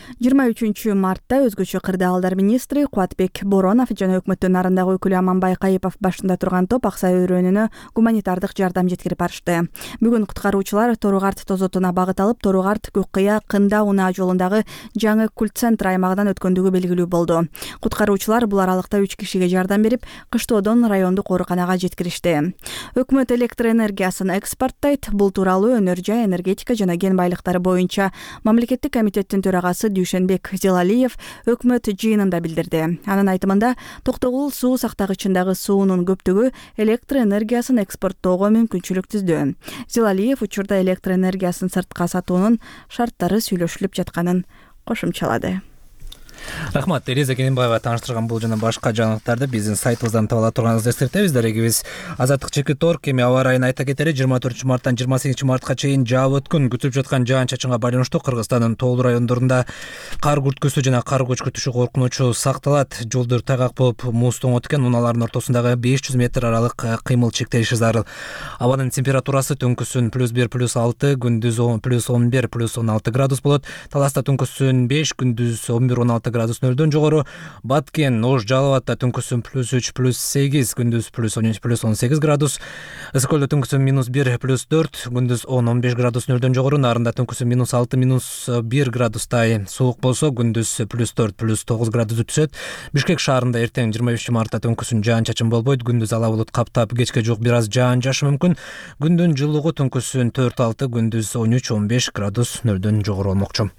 23 мартта өзгөчө кырдаалдар министри Кубатбек Боронов жана өкмөттүн нарындагы өкүлү Аманбай Кайыпов башында турган топ Аксай өрөөнүнө гуманитардык жардам жеткирип барышты. Бүгүн куткаруучулар Торугарт тозотуна багыт алып, Торугарт Көккыя Кында унаа жолундагы жаңы культ центр аймагынан өткөндүгү белгилүү болду. Куткаруучулар бул аралыкта 3 кишиге жардам берип, Кыштоодон райондук ооруканага жеткиришти. Өкмөт электр энергиясын экспорттойт. Бул тууралуу Өнөр жай, энергетика жана кен байлыктары боюнча мамлекеттик комитеттин төрагасы Дүйшенбек Зелалиев өкмөт жыйынында билдирди. Анын айтымында, токтогул суу сактагычындагы суунун көптүгү электр энергиясын экспорттоого мүмкүнчүлүк түздү. Зелалиев учурда электр энергиясын сыртка сатуунун шарттары сүйлөшүлүп жатканын кошумчалады. Рахмат, Тереза Кененбаева тааныштырган бул жана башка жаңылыктарды биздин сайтыбыздан таба ала турганыңызды эскертебиз. Дарегибиз Азаттык Чеки Торг эми аба ырайын айта кетели. 24 марттан 28 мартка чейин жаап өткөн күтүлүп жаткан жаан-чачынга байланыштуу Кыргызстандын тоолуу райондорунда кар күрткүсү жана кар көчкүтүшү коркунучу сакталат. Жолдор тайгак болуп, муз тоңот экен, унаалардын ортосундагы 500 метр аралык кыймыл чектелиши зарыл. Абанын температурасы түнкүсүн +1 +6, күндүз +11 +16 градус болот. Таласта түнкүсүн 5, күндүз 11-16 градус нөлдөн жогору. Баткен, Ош, Жалал Абадта түнкүсүн +3 +8, күндүз +13 +18 градус. Ысык Көлдө түнкүсүн -1 +4, күндүз 10-15 градус нөлдөн жогору. Нарында түнкүсүн -6 -1 градустай суук болсо, күндүз +4 +9 градус түшөт. Бишкек шаарында эртең 25 мартта түнкүсүн жаан-чачын болбойт. Күндүз ала булут каптап, кечке жук бир аз жаан жаашы мүмкүн. Күндүн жылуулугу түнкүсүн 4-6, күндүз 13-15 градус нөлдөн жогору болмокчу.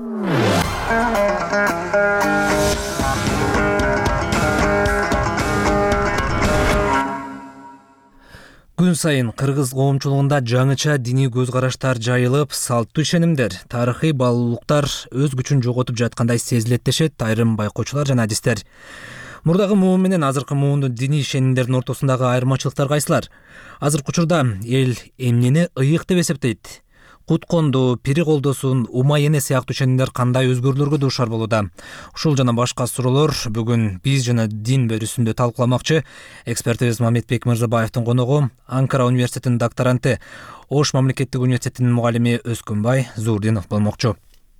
Күн сайын кыргыз коомчулугунда жаңыча диний көз караштар жайылып, салттуу ишенимдер, тарыхый баалуулуктар өз күчүн жоготуп жаткандай сезилет дешет айрым байкоочулар жана адистер. Мурдагы муун менен азыркы муундун диний ишенимдердин ортосундагы айырмачылыктар кайсылар? Азыркы учурда эл эмнени ыйык деп эсептейт? Кутконду, пири колдосун, ума эне сыяктуу ишенимдер кандай өзгөрүүлөргө дуушар болууда? Ушул жана башка суроолор бүгүн биз жана дин бөлүсүндө талкууламакчы. Экспертибиз Мамедбек Мырзабаевдин коногу Анкара университетинин докторанты, Ош мамлекеттик университетинин мугалими Өскөнбай Зурдинов болмокчу.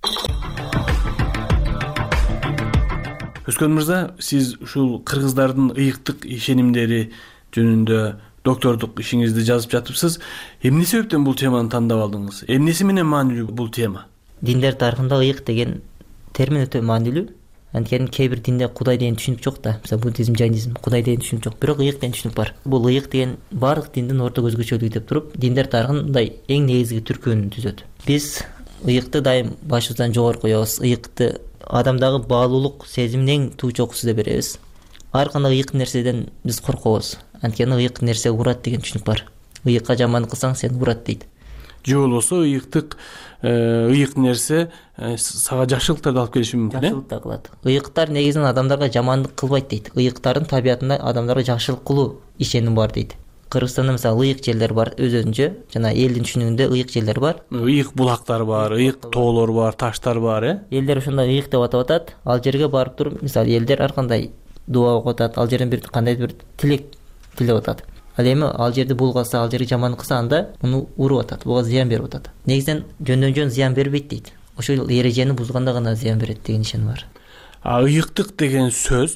Өскөн мырза, сиз ушул кыргыздардын ыйыктык ишенимдери жөнүндө доктордук ишиңизди жазып жатыпсыз. Эмне себептен бул теманы тандап алдыңыз? Эмнеси менен маанилүү бул тема? Диндер тарыхында ыйык деген термин өтө маанилүү. Анткени кээ бир динде Кудай деген түшүнүк жок да. Мисалы буддизм, жайнизм Кудай деген түшүнүк жок, бирок ыйык деген түшүнүк бар. Бул ыйык деген бардык диндин орток өзгөчөлүгү деп туруп, диндер тарыхындай эң негизги түркөөнү түзөт. Биз ыйыкты дайым башыбыздан жогору коебуз. Ыйыкты адамдагы баалуулук сезиминин туу чокусу деп беребиз. Ар кандай ыйык нерседен биз коркобуз. Анткени ыйык нерсе урат деген түшүнүк бар. Ыйыкка жамандык кылсаң сени урат дейт. Же болбосо ыйык нерсе сага жакшылыктарды алып келиши мүмкүн. Жакшылык да кылат. Ыйыктар негизинен адамдарга жамандык кылбайт дейт. Ыйыктардын табиятында адамдарга жакшылык кылуу ишеним бар дейт. Кыргызстанда мисалы ыйык жерлер бар өзүнчө, жана элдин түшүнүгүндө ыйык жерлер бар. Ыйык булактар бар, ыйык тоолор бар, таштар бар, Элдер ошондой ыйык деп атап атат. Ал жерге барып туруп, мисалы элдер ар кандай дуа окуп атат, ал жерден бир кандайдыр бир тилек тилеп атат. Ал эми ал жерди булгаса, ал жерге жамандык кылса, анда муну уруп атат, буга зыян берип атат. Негизинен жөндөн зыян бербейт дейт. Ошол эрежени бузганда гана зыян берет деген ишеним бар. Ыйыктык деген сөз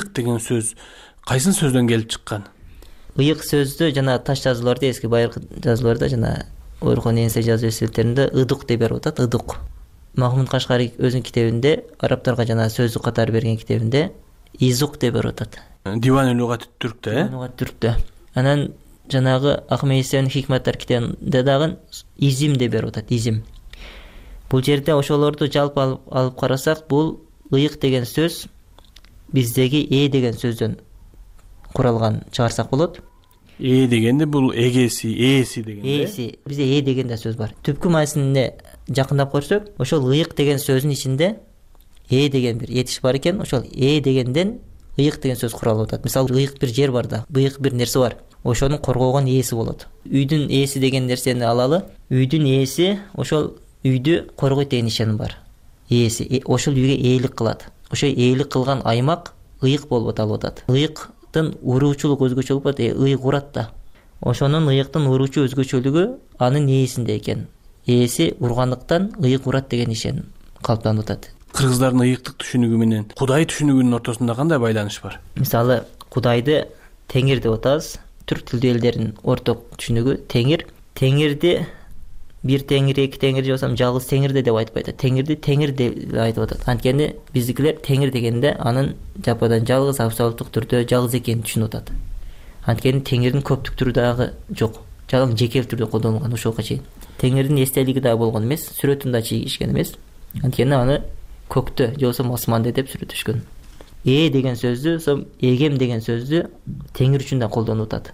кайсын сөздөн келип чыккан? Ыйык сөздү жана таш жазууларда, эски байыркы жазууларда жана Орхон Энсе жазуу эсселтеринде ыдык деп берип атат, ыдык. Махмуд Кашкари өзүнүн китебинде, арабтарга жана сөздүк катары берген китебинде изук деп берип атат. Диван лугат түрктө, Лугат түрктө. Анан жанагы Ахмед Есенин хикматтар китебинде дагы изим деп берип атат, изим. Бул жерде ошолорду жалпы алып карасак, бул ыйык деген сөз биздеги деген сөздөн куралган чыгарсак болот. Дегенде бул ээси дегенде. Ээси. Бизде деген да сөз бар. Түпкү маанисинде жакындап көрсөк, ошол ыйык деген сөзүнүн ичинде деген бир этиш бар экен. Ошол дегенден ыйык деген сөз куралып атат. Мисалы, ыйык бир жер бар да, ыйык бир нерсе бар. Ошону коргогон ээси болот. Үйдүн ээси деген нерсени алалы. Үйдүн ээси ошол үйдү коргойт деген ишеним бар. Ээси ошол үйгө ээлик кылат. Ошол ээлик кылган аймак ыйык болуп аталып атат. Ыйыктын уруучулук өзгөчө болуп атат, ыйык урат да. Ошонун ыйыктын уруучу өзгөчөлүгү анын ээсинде экен. Ээси ургандыктан ыйык урат деген ишеним калыптанып атат. кыргыздардын ыйыктык түшүнүгү менен Кудай түшүнүгүнүн ортосунда кандай байланыш бар? Мисалы Кудайды Теңир деп атабыз. Түрк тилдүү элдердин орток түшүнүгү Теңир. Теңирди бир теңир, эки теңир же болбосо жалгыз теңирди деп айтпай атат. Теңирди теңир деп айтып атат. Анткени биздикилер теңир дегенде анын жападан жалгыз абсолюттук түрдө жалгыз экенин түшүнүп атат. Анткени теңирдин көптүк түрү дагы жок. Жалгыз жеке түрдө колдонулган ушуга чейин. Теңирдин эстелиги да болгон эмес, сүрөтүн да чийишкен эмес. Анткени аны көктө же болбосо асманда деп сүрөттөшкөн. Деген сөздү, сом эгем деген сөздү теңир үчүн да колдонуп атат.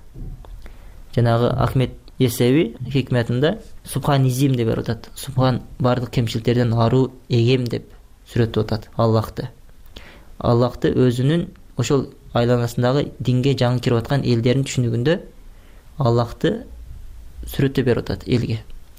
Жанагы Ахмет Есеви хикметинде Субханизим деп берип атат. Субхан бардык кемчиликтерден аруу эгем деп сүрөттөп атат Аллахты. Аллахты өзүнүн ошол айланасындагы динге жаңы кирип аткан элдердин түшүнүгүндө Аллахты сүрөттөп берип атат элге.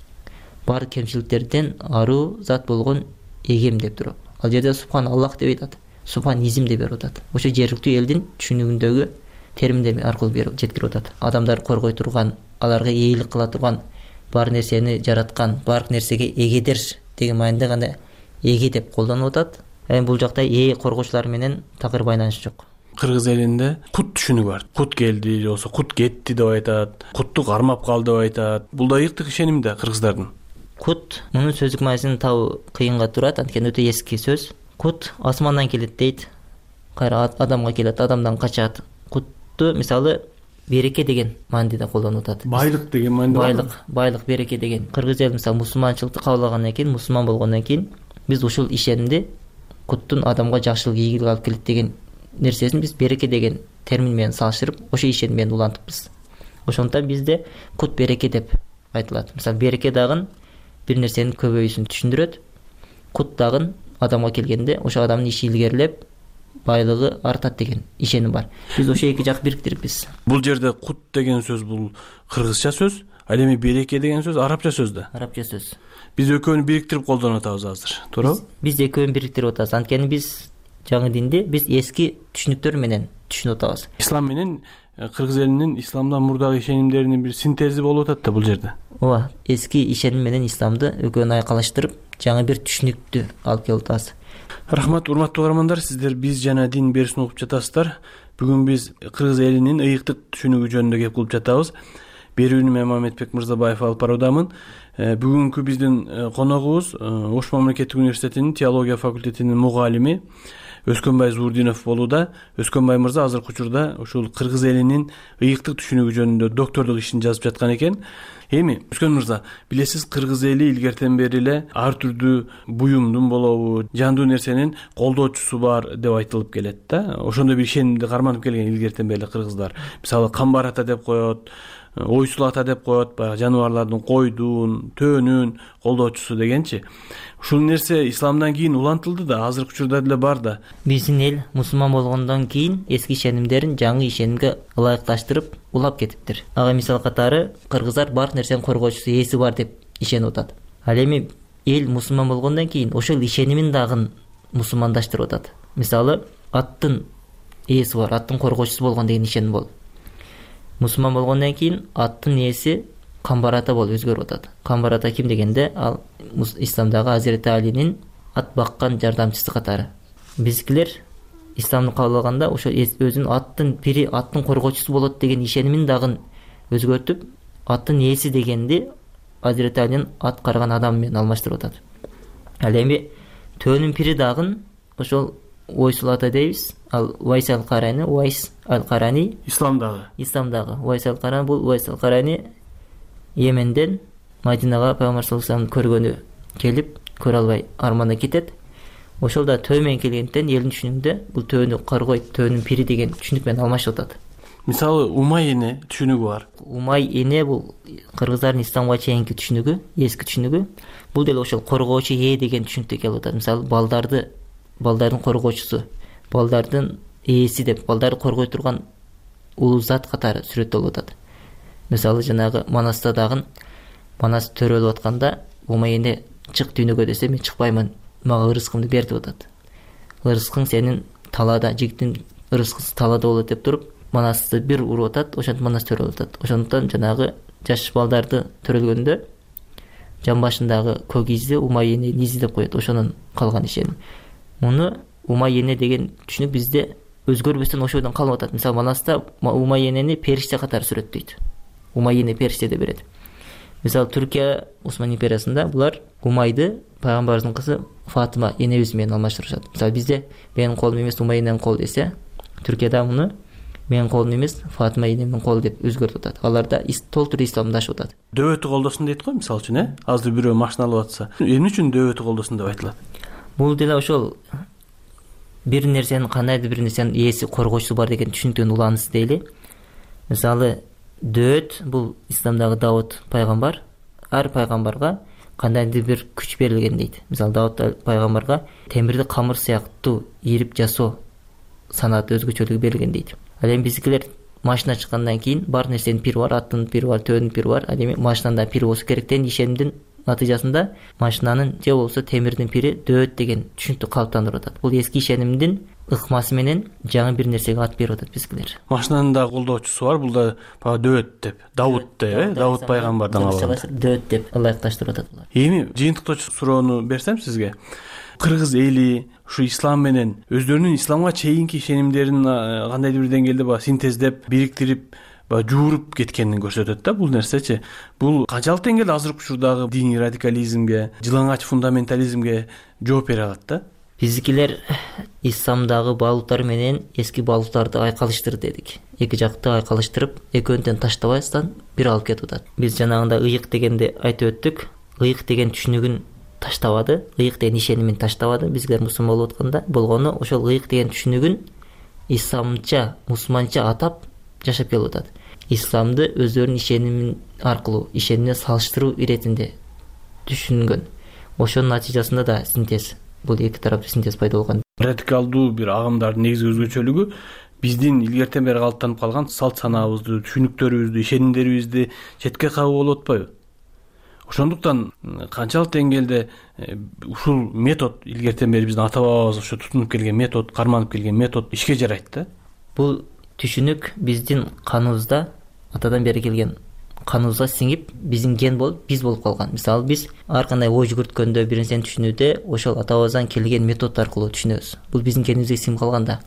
Бардык кемчиликтерден аруу зат болгон эгем деп туруп. Ал жерде Субхан Аллах деп айтат. Субханизим деп берип атат. Ошо жергиликтүү элдин түшүнүгүндөгү терминдер аркылуу берип жеткирип атат. Адамдар коргой турган, аларга ээлик кыла турган, бар нерсени жараткан, бар нерсеге эгедир деген маанидә гана эге деп колдонуп атат. Бул жакта коргоочулар менен такыр байланыш жок. Кыргыз элинде кут түшүнүгү бар. Кут келди, же болбосо кут кетти деп айтат. Кутту кармап калды деп айтат. Бул да ыйыктык ишеним да кыргыздардын. Кут мунун сөздүк маанисин табуу кыйынга турат, анткени өтө эски сөз. Кут асмандан келет дейт. Кайра адамга келет, адамдан качат. Кутту мисалы береке деген маанидә колдонуп атат. Байлык деген маанидә. Байлык, береке деген. Кыргыз эл мисалы мусулманчылыкты кабыл алгандан кийин, мусулман болгондон кийин биз ушул ишенимди куттун адамга жакшылык, ийгилик алып келет деген нерсесин биз береке деген термин менен салыштырып, ошо ишеним менен улантыппыз. Ошондуктан бизде кут береке деп айтылат. Мисалы береке дагы бир нерсенин көбөйүүсүн түшүндүрөт. Кут дагы адамга келгенде ошо адамдын иши илгерилеп, байлыгы артат деген ишеним бар. Биз ошо эки жак бириктирипбиз. Бул жерде кут деген сөз бул кыргызча сөз, ал эми береке деген сөз арабча сөз да. Арабча сөз. Биз экөөнү бириктирип колдонуп атабыз азыр. Туурабы? Биз экөөнү бириктирип атабыз. Анткени биз жаңы динди биз эски түшүнүктөр менен түшүнүп атабыз. Ислам менен кыргыз элинин исламдан мурдагы ишенимдеринин бир синтези болуп атат да бул жерде. Ооба, эски ишеним менен исламды экөөнү айкалыштырып, жаңы бир түшүнүктү алып келип атабыз. Рахмат, урматтуу угармандар, сиздер биз жана дин берүүсүн угуп жатасыздар. Бүгүн биз кыргыз элинин ыйыктык түшүнүгү жөнүндө кеп кылып жатабыз. Берүүнү мен Мамедбек Мырзабаев алып баруудамын. Бүгүнкү биздин коногубуз Ош мамлекеттик университетинин теология факультетинин мугалими Өскөнбай Зурдинов болууда. Өскөнбай мырза азыркы учурда ушул кыргыз элинин ыйыктык түшүнүгү жөнүндө доктордук ишин жазып жаткан экен. Эми Өскөн мырза, билесиз, кыргыз эли илгертен бери эле ар түрдүү буюмдун болобу, жандуу нерсенин колдоочусу бар деп айтылып келет да. Ошондой бир ишенимди карманып келген илгертен бери кыргыздар. Мисалы камбар ата деп коет, ойсул ата деп коет, баягы жаныбарлардын койдун, төөнүн колдоочусу дегенчи. Ушул нерсе исламдан кийин улантылды да, азыркы учурда деле бар да. Биздин эл мусулман болгондон кийин эски ишенимдерин жаңы ишенимге ылайыкташтырып улап кетиптир. Ага мисал катары кыргыздар бар нерсенин коргоочусу ээси бар деп ишенип атат. Ал эми эл мусулман болгондон кийин ошол ишенимин дагы мусулмандаштырып атат. Мисалы аттын ээси бар, аттын коргоочусу болгон деген ишеним болот. Мусулман болгондон кийин аттын ээси камбар ата болуп өзгөрүп атат. Камбар ата ким дегенде, ал исламдагы Азирети Алинин ат баккан жардамчысы катары. Биздикилер исламды кабыл алганда ошо өзүнүн аттын пири, аттын коргоочусу болот деген ишенимин дагы өзгөртүп, аттын ээси дегенди Азирети Алинин ат карган адам менен алмаштырып атат. Ал эми төөнүн пири дагы ошол ойсул ата дейбиз. Ал Уайс ал-Карани, Уайс ал-Карани исламдагы Уайс ал-Карани, бул Уайс ал-Карани Йеменден Мадинага пайгамбар саллаллаху алейхи көргөнү келип, көрө албай арманда кетет. Ошол да төө менен келгенден элдин түшүнүгүндө бул төөнү каргойт, төөнүн пири деген түшүнүк менен алмашып атат. Мисалы Умай эне түшүнүгү бар. Умай эне бул кыргыздардын исламга чейинки түшүнүгү, эски түшүнүгү. Бул деле ошол коргоочу деген түшүнүктө келип атат. Мисалы балдардын коргоочусу, балдардын ээси деп, балдарды коргой турган улуу зат катары сүрөттөлүп атат. Мисалы жанагы Манаста дагы Манас төрөлүп атканда Умай эне чык дүйнөгө десе, мен чыкпаймын, мага ырыскымды бер деп атат. Ырыскың сенин талаада, жигиттин ырыскысы талаада болот деп туруп, Манасты бир уруп атат, ошентип Манас төрөлүп атат. Ошондуктан жанагы жаш балдарды төрөлгөндө жан башындагы көк изди Умай эне изи деп коет, ошонун калган ишеним. муну умай эне деген түшүнүк бизде өзгөрбөстөн ошодон калып атат. Мисалы Манаста умай энени периште катары сүрөттөйт. Умай эне периште деп берет. Мисалы Түркия Осман империясында булар Умайды пайгамбарыбыздын кызы Фатыма энебиз менен алмаштырышат. Мисалы бизде менин колум эмес Умай эненин колу десе, Түркияда муну менин колум эмес Фатыма энемдин колу деп өзгөртүп атат. Аларда толтур исламдашып атат. Дөбөтү колдосун дейт го, мисалы үчүн, азыр бирөө машина алып атса, эмне үчүн дөбөтү колдосун деп айтылат? Бул деле ошол бир нерсенин кандайдыр бир нерсенин ээси коргоочусу бар деген түшүнүктөн уланысы дейли. Мисалы дөөт бул исламдагы Давуд пайгамбар, ар пайгамбарга кандайдыр бир күч берилген дейт. Мисалы Давуд пайгамбарга темирди камыр сыяктуу ийрип жасоо санаты өзгөчөлүгү берилген дейт. Ал эми биздикилер машина чыккандан кийин бар нерсенин пири бар, аттын пири бар, төөнүн пири бар. Ал эми машинанын да пири болсо керек деген ишенимдин натыйжасында машинанын же болбосо темирдин пири дөөт деген түшүнүктү калыптандырып атат. Бул эски ишенимдин ыкмасы менен жаңы бир нерсеге ат берип атат биздикилер. Машинанын да колдоочусу бар, бул да дөөт деп, Давуд деп, Давуд пайгамбардан алган. Дөөт деп ылайыкташтырып атат булар. Эми жыйынтыктоочу суроону берсем сизге. Кыргыз эли ушу ислам менен өздөрүнүн исламга чейинки ишенимдерин кандайдыр бир деңгээлде синтездеп, бириктирип, жууруп кеткенин көрсөтөт да бул нерсечи. Бул канчалык деңгээлде азыркы учурдагы диний радикализмге, жылаңач фундаментализмге жооп бере алат да? Биздикилер исламдагы баалуулар менен эски баалууларды айкалыштыр дедик. Эки жакты айкалыштырып, экөөнтөн таштабастан бир алып кетип атат. Биз жанагында ыйык дегенди айтып өттүк. Ыйык деген түшүнүгүн таштабады, ыйык деген ишенимин таштабады. Биздер мусулман болуп атканда болгону ошол ыйык деген түшүнүгүн исламча, мусулманча атап жашап келип атат. Исламды өздөрүнүн ишенимин аркылуу, ишенимине салыштыруу иретинде түшүнгөн. Ошонун натыйжасында да синтез, бул эки тараптуу синтез пайда болгон. Радикалдуу бир агымдардын негизги өзгөчөлүгү биздин илгертен бери калыптанып калган салт санаабызды, түшүнүктөрүбүздү, ишенимдерибизди четке кагуу болуп атпайбы? Ошондуктан канчалык деңгээлде ушул метод илгертен бери биздин ата бабабыз ошо тутунуп келген метод, карманып келген метод ишке жарайт да? Бул түшүнүк биздин каныбызда, атадан бери келген каныбызга сиңип, биздин ген болуп, биз болуп калган. Мисалы биз ар кандай ой жүгүрткөндө, бир нерсени түшүнүүдө ошол атабыздан келген метод аркылуу түшүнөбүз. Бул биздин генибизге сиңип калган да.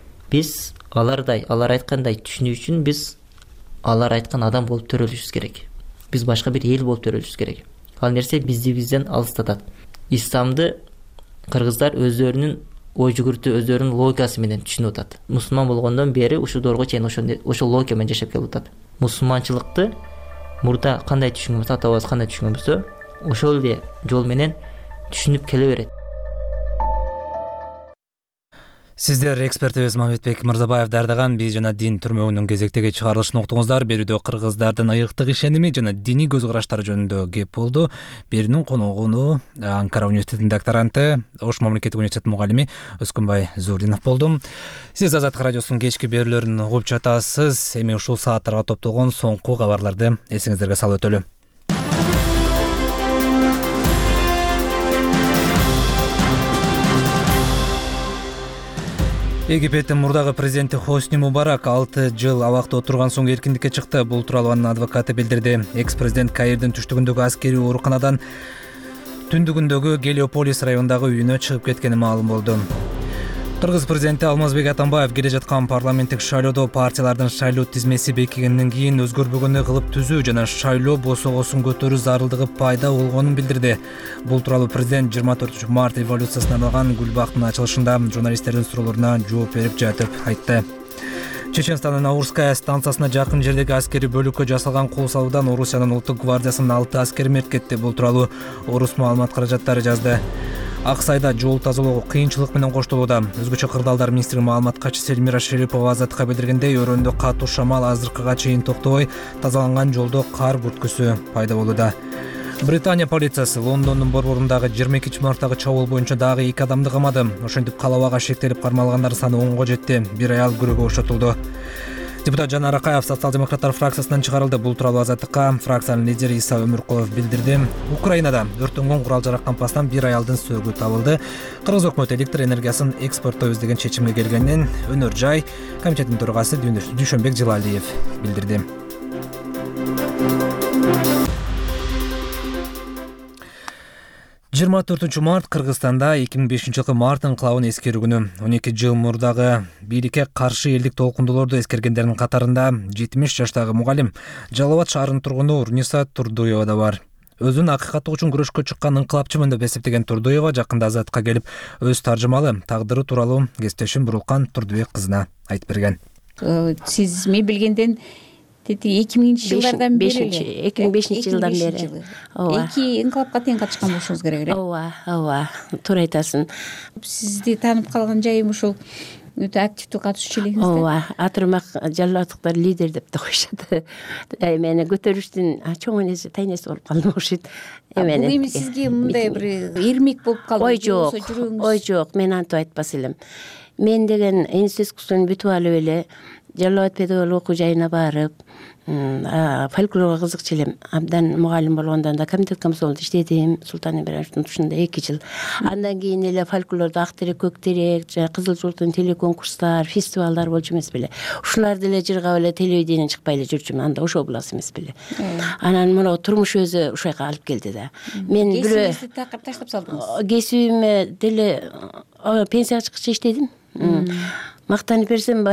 Биз алардай, алар айткандай түшүнүү үчүн биз алар айткан адам болуп төрөлүшүбүз керек. Биз башка бир эл болуп төрөлүшүбүз керек. Ал нерсе бизди бизден алыстатат. Исламды кыргыздар өздөрүнүн ой жүгүртүү, өздөрүнүн логикасы менен түшүнүп атат. Мусулман болгондон бери ушул доорго чейин ошол логика менен жашап келип атат. Мусулманчылыкты мурда кандай түшүнгөнбүз, атабыз кандай түшүнгөнбүз, ошол эле жол менен түшүнүп келе берет. Сиздер экспертибиз Мамедбек Мырзабаев даярдаган «Биз жана дин» түрмөгүнүн кезектеги чыгарылышын уктуңуздар. Берүүдө кыргыздардын ыйыктык ишеними жана диний көз караштары жөнүндө кеп болду. Берүүнүн коногуну Анкара университетинин докторанты, Ош мамлекеттик университетинин мугалими Өскөнбай Зурдинов болду. Сиз Азаттык радиосунун кечки берүүлөрүн угуп жатасыз. Эми ушул сааттарга топтолгон соңку кабарларды эсиңиздерге салып өтөлү. Египеттин мурдагы президенти Хосни Мубарак 6 жыл абакта отурган соң эркиндикке чыкты. Бул тууралуу анын адвокаты билдирди. Экс-президент Каирдин түштүгүндөгү аскерий ооруканадан түндүгүндөгү Гелиополис районундагы үйүнө чыгып кеткени маалым болду. Кыргыз президенти Алмазбек Атамбаев келе жаткан парламенттик шайлоодо партиялардын шайлоо тизмеси бекигенден кийин өзгөрбөгөндөй кылып түзүү жана шайлоо босогосун көтөрүү зарылдыгы пайда болгонун билдирди. Бул тууралуу президент 24 март революциясына арналган Гүлбактын ачылышында журналисттердин суроолоруна жооп берип жатып айтты. Чеченстандын Аурская станциясына жакын жердеги аскерий бөлүккө жасалган кол салуудан Орусиянын улуттук гвардиясынын 6 аскери мерт кетти. Бул тууралуу Орус маалымат каражаттары жазды. Аксайда жол тазалоо кыйынчылык менен коштолууда. Өзгөчө кырдаалдар министринин маалымат катчысы Эльмира Шерипова Азаттыкка билдиргендей, өрөөндө катуу шамал азыркыга чейин токтобой, тазаланган жолдо кар бүрткүсү пайда болууда. Британия полициясы Лондондун борборундагы 22-марттагы чабуул боюнча дагы 2 адамды камады. Ошентип калабага шектелип кармалгандар саны 10го жетти. Бир аял күрөөгө бошотулду. Депутат Жанар Акаев социал-демократтар фракциясынан чыгарылды. Бул тууралуу Азаттыкка фракциянын лидери Иса Өмүркулов билдирди. Украинада өрттөнгөн курал-жарак кампасынан бир аялдын сөөгү табылды. Кыргыз өкмөтү электр энергиясын экспорттойбуз деген чечимге келгенин Өнөр жай комитетинин төрагасы Дүйшөнбек Жылалиев билдирди. 24 март Кыргызстанда 2005 март инкылабын эскерүү күнү. 12 жыл мурдагы бийликке каршы элдик толкундуулорду эскергендердин катарында 70 жаштагы мугалим Жалал Абад шаарынын тургуну Руниса Турдуева да бар. Өзүн акыйкаты үчүн күрөшкө чыккан инкылапчымын деп эсептеген Турдуева жакында Азаттыкка келип өз таржымалы тагдыры тууралуу кесиптешим Бурулкан Турдубек кызына айтып берген. Сиз мен билгенден 2000 жылдардан бери 2005 жылдан бери эки инкылапка тең катышкан болушуңуз керек эле. Ооба, туура айтасың. Сизди таанып калган жайым ушул өтө активдүү катышчу элеңиз. Ооба, атырмак жалалаттыктар лидер деп да коюшат. Мени көтөрүштүн чоң энеси, тайнеси болуп калдым окшойт. Бул эми сизге мындай бир ирмек болуп калды. Ой жок, мен антип айтпас элем. Мен деген институт окуусун бүтүп алып эле Жалал Абад педагогиялык окуу жайына барып, фольклорго кызыкчу элем. Абдан мугалим болгондон да комитет комсомолдо иштедим. Султан Ибраевичтин тушунда 2 жыл. Андан кийин эле фольклордо ак терек, көк терек, кызыл журттун телеконкурстар, фестивалдар болчу эмес беле. Ушуларды эле жыргап эле телевидениеден чыкпай эле жүрчүмүн. Анда ошол буласы эмес беле. Анан мына турмуш өзү ушул жака алып келди да. Мен кесибиңизди такыр таштап салдыңыз. Кесибиме деле пенсияга чыккыча иштедим. Мактанып берсем,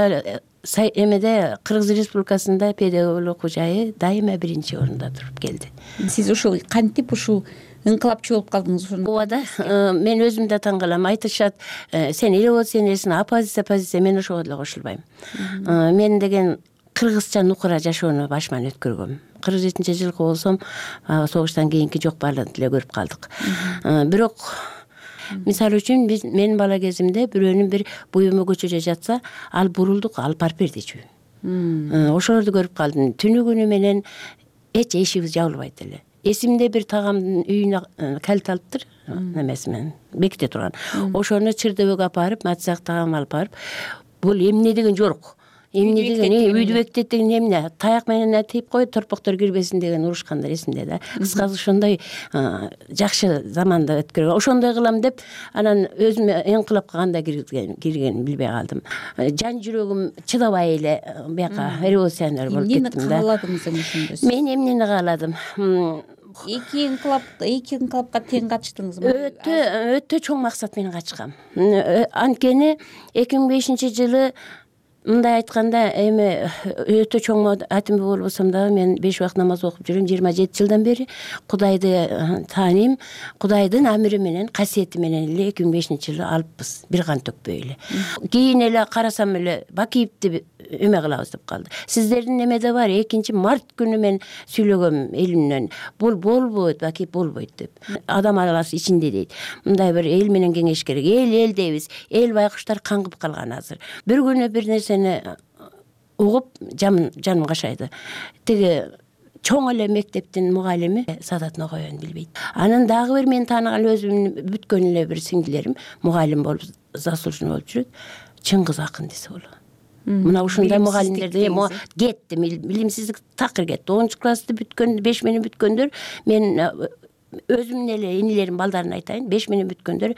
эмеде Кыргыз Республикасында педагогиялык окуу жайы дайыма 1-чи орунда туруп келди. Сиз ушул кантип ушул инкылапчы болуп калдыңыз? Ооба да, мен өзүм да таң калам. Айтышат, сен революционерсиң, оппозиция, мен ошого деле кошулбайм. Мен деген кыргызча нукура жашоону башыман өткөргөм. 47-жылкы болсом, согуштан кийинки жок баардыгын деле көрүп калдык. Бирок мисалы үчүн менин бала кезимде бирөөнүн бир буюму көчөдө жатса, ал бурулдук, ал барып бердичү. Ошолорду көрүп калдым. Түнүгүнү менен эч эшигибиз жабылбайт эле. Эсимде бир тагамдын үйүнө калит алыптыр, немесимен беките турган. Ошону чырдөбөгө апарып, матсак тагам алып барып, бул эмне деген жорук. Эмне деген, үйдү бекитет деген эмне? Таяк менен тийип кой, торпоктор кирбесин деген урушкандар эсимде да. Кыскасы ошондой жакшы заманда өткөргөн. Ошондой кылам деп, анан өзүмө инкылапка кандай киргенин билбей калдым. Жан жүрөгүм чыдабай эле бияка революционер болуп кеттим да. Эмнени кааладыңыз ошондо? Мен эмнени кааладым? Эки инкылапка тең катыштыңыз. Өтө чоң максат менен катышкам. Анткени 2005-жылы мындай айтканда, эми өтө чоң атым болбосом да, мен 5 убакыт намаз окуп жүрөм 27 жылдан бери. Кудайды тааныйм. Кудайдын амири менен, касиети менен эле 2005-жылы алыппыз, бир кан төкпөй эле. Кийин эле карасам эле Бакиевди эме кылабыз деп калды. Сиздердин эмеде бар, 2 март күнү мен сүйлөгөм элимден. Бул болбойт, Бакиев болбойт деп. Адам араласы ичинде дейт. Мындай бир эл менен кеңеш керек. Эл дейбиз. Эл байкуштар каңгып калган азыр. Бир күнү бир нерсени угуп жаным кашайды. Тиги чоң эле мектептин мугалими Садат Ногаевин билбейт. Анан дагы бир мен тааныган өзүмдүн бүткөн эле бир сиңдилерим мугалим болуп заслуженный болуп жүрөт. Чыңгыз Акын десе болот. Мына ушундай мугалимдерди кетти, билимсиздик такыр кетти. 10-классты бүткөн, 5 менен бүткөндөр, мен өзүмдүн эле инилерим балдарын айтайын, 5 менен бүткөндөр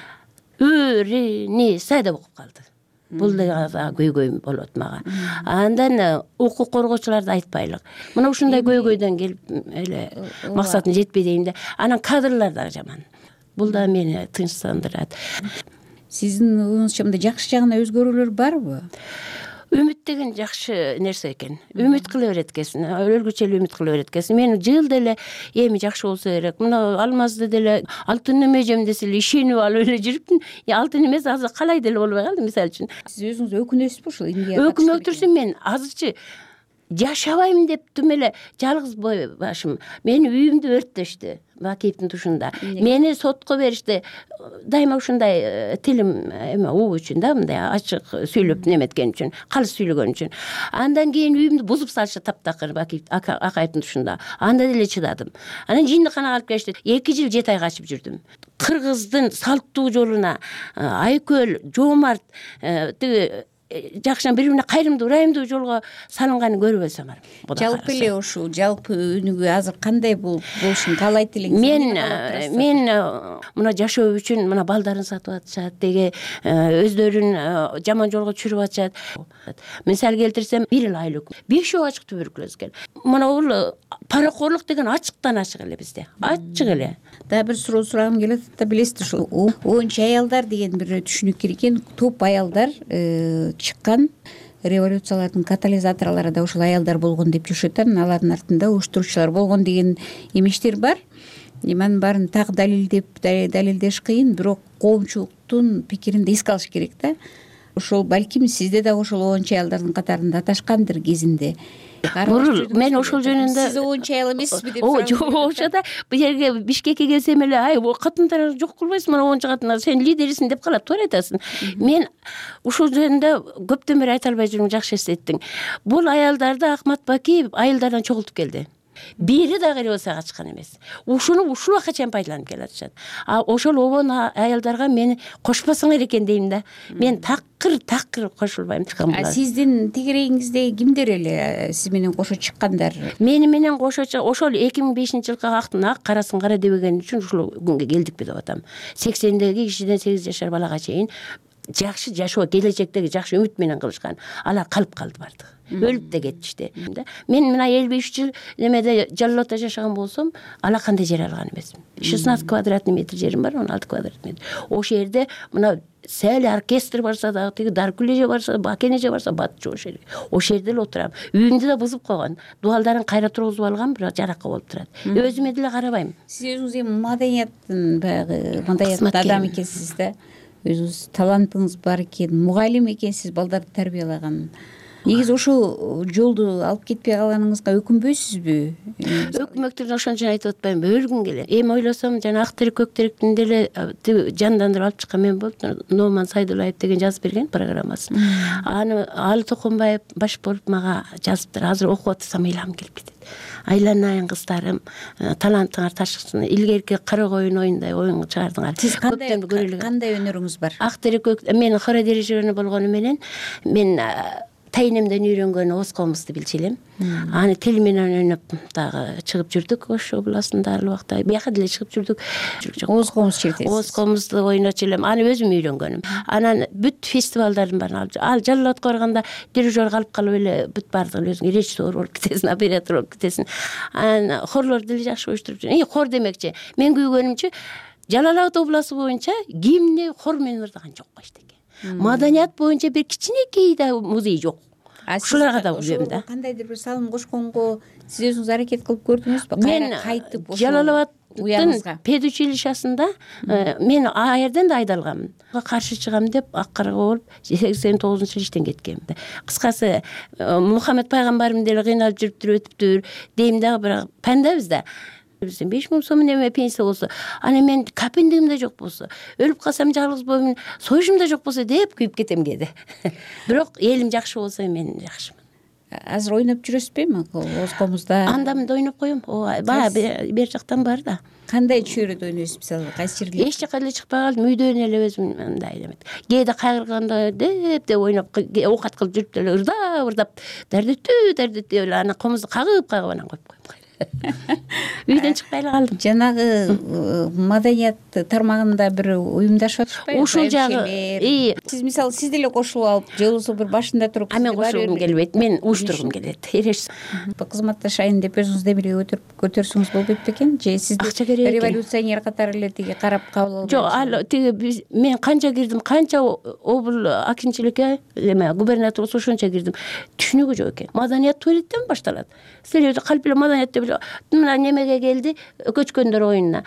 үрүни сайда окуп калды. Бул да көйгөй болот мага. Андан укук коргоочуларды айтпайлык. Мына ушундай көйгөйдөн келип эле максатына жетпей дейм да. Анан кадрлар да жаман. Бул да мени тынчсандырат. Сиздин оюңузча мындай жакшы жагына өзгөрүүлөр барбы? Үмүт деген жакшы нерсе экен. Үмүт кыла берет экенсиң, өлгүчө эле үмүт кыла берет экенсиң. Мен жыл деле эми жакшы болсо керек. Мына алмазды деле алтын эме жем десе эле ишенип алып эле жүрүптүн. Алтын эмес азыр калай деле болбой калды, мисалы үчүн. Сиз өзүңүз өкүнөсүзбү ушул Индияга? Өкүнүп турсун, мен азырчы жашабайм деп түм эле жалгыз бой башым. Мени үйүмдү өрттөштү. Бакиевдин тушунда. Мени сотко беришти. Дайыма ушундай тилим эме уу үчүн да, мындай ачык сүйлөп неметкен үчүн, калыс сүйлөгөн үчүн. Андан кийин үйүмдү бузуп салышты таптакыр Акаевдин тушунда. Анда деле чыдадым. Анан жиндиканага алып келишти. 2 жыл 7 ай качып жүрдүм. Кыргыздын салттуу жолуна Айкөл, Жоомарт, тиги жакшы бири-бирине кайрымдуу, ырайымдуу жолго салынганы көрүп элсем бар. Жалпы эле ушул жалпы өнүгүү азыр кандай болушун каалайт элеңиз? Мен мына жашоо үчүн мына балдарын сатып атышат, деги өздөрүн жаман жолго түшүрүп атышат. Мисал келтирсем, 1 ай айлык 5 ооба ачык туберкулез экен. Мына бул паракорлук деген ачыктан ачык эле бизде, ачык эле. Дагы бир суроо сурагым келет да, билесиз ушул оончу аялдар деген бир түшүнүк керек экен. Топ аялдар чыккан революциялардын катализаторлору да ушул аялдар болгон деп жүрүшөт. Алардын артында уюштуруучулар болгон деген эмештер бар. Анын баарын так далилдеш кыйын, бирок коомчулуктун пикирин да эске алыш керек да. Ошол балким сизде да ошол оончу аялдардын катарында аташкандыр кезинде. Мен ошол жөнүндө сиз оончу аял эмессизби деп жок, ошода бул жерге Бишкекке келсем эле катындар жок кылбайсыңбы, оончу катындар, сен лидерисиң деп калат, туура айтасың. Мен ушул жөнүндө көптөн бери айта албай жүрүм, жакшы эстеттиң. Бул аялдарды Акмат Бакиев айылдардан чогултуп келди. Бири дагы революцияга чыккан эмес. Ушуну ушул убакка чейин пайдаланып келатышат. Ошол обон аялдарга мени кошпосоңор экен дейм да. Мен такыр кошулбайм чыккан булар. Сиздин тегерегиңизде кимдер эле сиз менен кошо чыккандар? Мени менен кошо ошол 2005-жылкы актын ак, карасын кара дебеген үчүн ушул күнгө келдикпи деп атам. 80деги кишиден 8 жашар балага чейин жакшы жашоо, келечектеги жакшы үмүт менен кылышкан. Алар калып калды бардыгы. Өлүп да кетишти. Мен мына 53 жыл немеде Жаллотто жашаган болсом, ала кандай жер алган эмесмин. 16 квадратный метр жерим бар, 16 квадратный метр. Ошол жерде мына сәл оркестр барса дагы, тиги Даркулеже барса, Бакенеже барса, батчу ошол жерде. Ошол жерде эле отурам. Үйүндү да бузуп койгон. Дуалдарын кайра тургузуп алган, бирок жаракка болуп турат. Өзүмө деле карабайм. Сиз өзүңүз эми маданияттын баягы маданияттын адамы экенсиз да. Өзүңүз талантыңыз бар экен, мугалим экенсиз, балдарды тарбиялаган. Негизи ошол жолду алып кетпей калганыңызга өкүнбөйсүзбү? Өкмөктүн ошончо айтып атпаймынбы, өлгүм келет. Эми ойлосом, жана Ак терек көк теректин деле жандандырып алып чыккан мен болуп, Номан Сайдуллаев деген жазып берген программасын. Аны Алы Токонбаев баш болуп мага жазыптыр. Азыр окуп атсам ыйлагым келип кетет. Айланайын кыздарым, талантыңар ташысын, илгерки кара коюн оюндай оюн чыгардыңар. Сиз кандай өнөрүңүз бар? Ак терек көк, мен хора дирижеры болгону менен мен тайнемден үйрөнгөн Оз комузду билчү элем. Аны тил менен ойноп дагы чыгып жүрдүк Ош областында ар убакта. Бияка деле чыгып жүрдүк. Оз комуз чертесиз. Оз комузду ойночу элем. Аны өзүм үйрөнгөнүм. Анан бүт фестивалдардын баарын ал Жаллотко барганда дирижер калып калып эле бүт бардыгын өзүң режиссер болуп кетесиң, оператор болуп кетесиң. Анан хорлор деле жакшы оюштуруп жүрөм. Хор демекчи, мен күйгөнүмчү Жалал Абад областы боюнча гимни хор менен ырдаган жок эчтеке. Маданият боюнча бир кичинекей да музей жок. Ушуларга да билем да. Кандайдыр бир салым кошконго сиз өзүңүз аракет кылып көрдүңүзбү? Мен кайтып Жалал Абадтын педучилищасында мен аерден да айдалганмын. Каршы чыгам деп акырга болуп 89-жыл иштен кеткем. Кыскасы Мухаммед пайгамбарым деле кыйналып жүрүптүр, өтүптүр дейм дагы, бирок пандабыз да. 5000 сом неме пенсия болсо, аны мен капиндигим да жок болсо, өлүп калсам жалгыз боюмун, союшум да жок болсо деп күйүп кетем кээде. Бирок элим жакшы болсо мен жакшымын. Азыр ойноп жүрөсүзбү эми Оз комузда? Анда-мында ойноп коем. Баа бер жактан бар да. Кандай чөйрөдө ойнойсуз, мисалы кайсы жерге? Эч жака эле чыкпай калдым, үйдөн эле өзүм мындай элемет. Кээде кайгырганда деп ойноп, оокат кылып жүрүп деле ырдап, дардеттүү эле ана комузду кагып анан коюп коем. Үйдөн чыкпай эле калдым. Жанагы маданият тармагында бир уюмдашып атышпайбы? Ушул жагы, сиз мисалы сиз деле кошулуп алып, же болбосо бир башында туруп, мен кошулгум келбейт, мен уюштургум келет. Кызматташайын деп өзүңүз демилге көтөрсөңүз болбойт бекен? Же сизди революционер катары эле тиги карап кабыл албайбы? Жок, ал тиги мен канча кирдим, канча обл акимчиликке, эме губернатор ошончо кирдим. Түшүнүгү жок экен. Маданият туалеттен башталат. Силер калп эле маданият деп мына немеге келди, көчкөндөр оюнуна.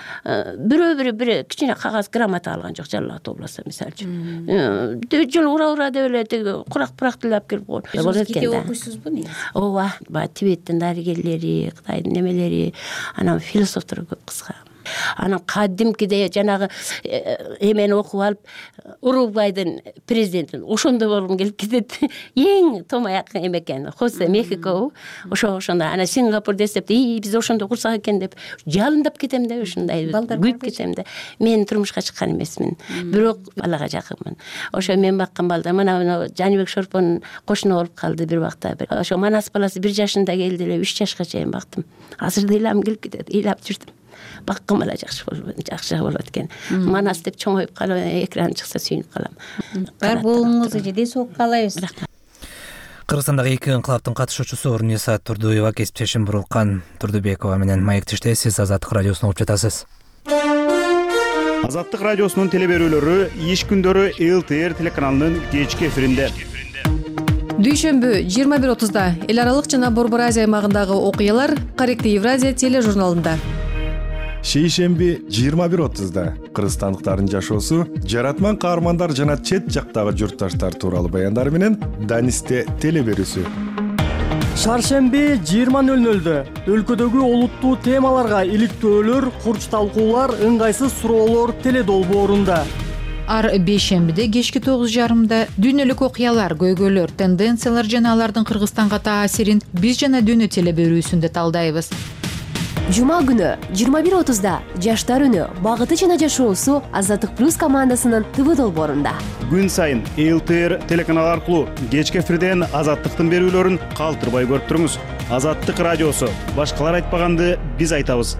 Бирөө кичине кагаз грамота алган жок Жалал областында мисалы үчүн. Жол ура деп эле тиги курак деле алып келип койгон. Болот экен да. Окуйсузбу негизи? Ооба, Тибеттин дарыгерлери, Кытайдын немелери, анан философтор көп кыска. Анан кадимкиде жанагы эмени окуп алып, Уругвайдын президентин ошондой болгум келип кетет. Эң томаяк эме экен, Хосе Мехико, ошондой. Ана Сингапур десеп, биз ошондой курсак экен деп жалындап кетем да, ошондой күйүп кетем да. Мен турмушка чыккан эмесмин, бирок балага жакынмын. Ошо мен баккан балдар, мына Жаныбек Шорпонун кошуну болуп калды бир убакта. Ошо Манас баласы 1 жашында келди эле, 3 жашка чейин бактым. Азыр да ыйлам келип кетет, ыйлап жүрдүм. Баккым эле жакшы болот экен. Манас деп чоңоюп калып, экран чыкса сүйүнүп калам. Бар болуңузду жеде соок каалайбыз. Кыргызстандагы эки инкылаптын катышуучусу Урниса Турдуева кесиптешин Бурулкан Турдубекова менен маектеште сиз Азаттык радиосун угуп жатасыз. Азаттык радиосунун телеберүүлөрү иш күндөрү ЛТР телеканалынын кечки эфиринде. Дүйшөмбү 21:30 эл аралык жана Борбор Азия аймагындагы окуялар Корректив Евразия тележурналында. Шейшемби 21:30 кыргызстандыктардын жашоосу, жаратман каармандар жана чет жактагы журтташтар тууралуу баяндар менен Данисте телеберүүсү. Шаршемби 20:00 өлкөдөгү олуттуу темаларга иликтөөлөр, курч талкуулар, ыңгайсыз суроолор теледолбоорунда. Ар бейшембиде кечки 9:30 дүйнөлүк окуялар, көйгөйлөр, тенденциялар жана алардын Кыргызстанга таасирин биз жана дүйнө телеберүүсүндө талдайбыз. Жума күнү 21:30 жаштар үнү, багыты жана жашоосу Азаттык плюс командасынын ТВ долбоорунда. Күн сайын ЛТР телеканалы аркылуу кечки эфирден Азаттыктын берүүлөрүн калтырбай көрүп туруңуз. Азаттык радиосу, башкалар айтпаганды биз айтабыз.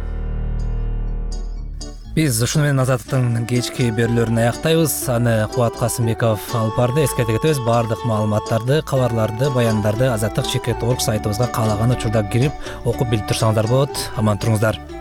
Биз ушуну менен Азаттыктын кечки берүүлөрүн аяктайбыз. Аны Кубат Касымбеков алып барды. Эскерте кетебиз, баардык маалыматтарды, кабарларды, баяндарды Азаттык .org сайтыбызга каалаган учурда кирип окуп билип турсаңыздар болот. Аман туруңуздар.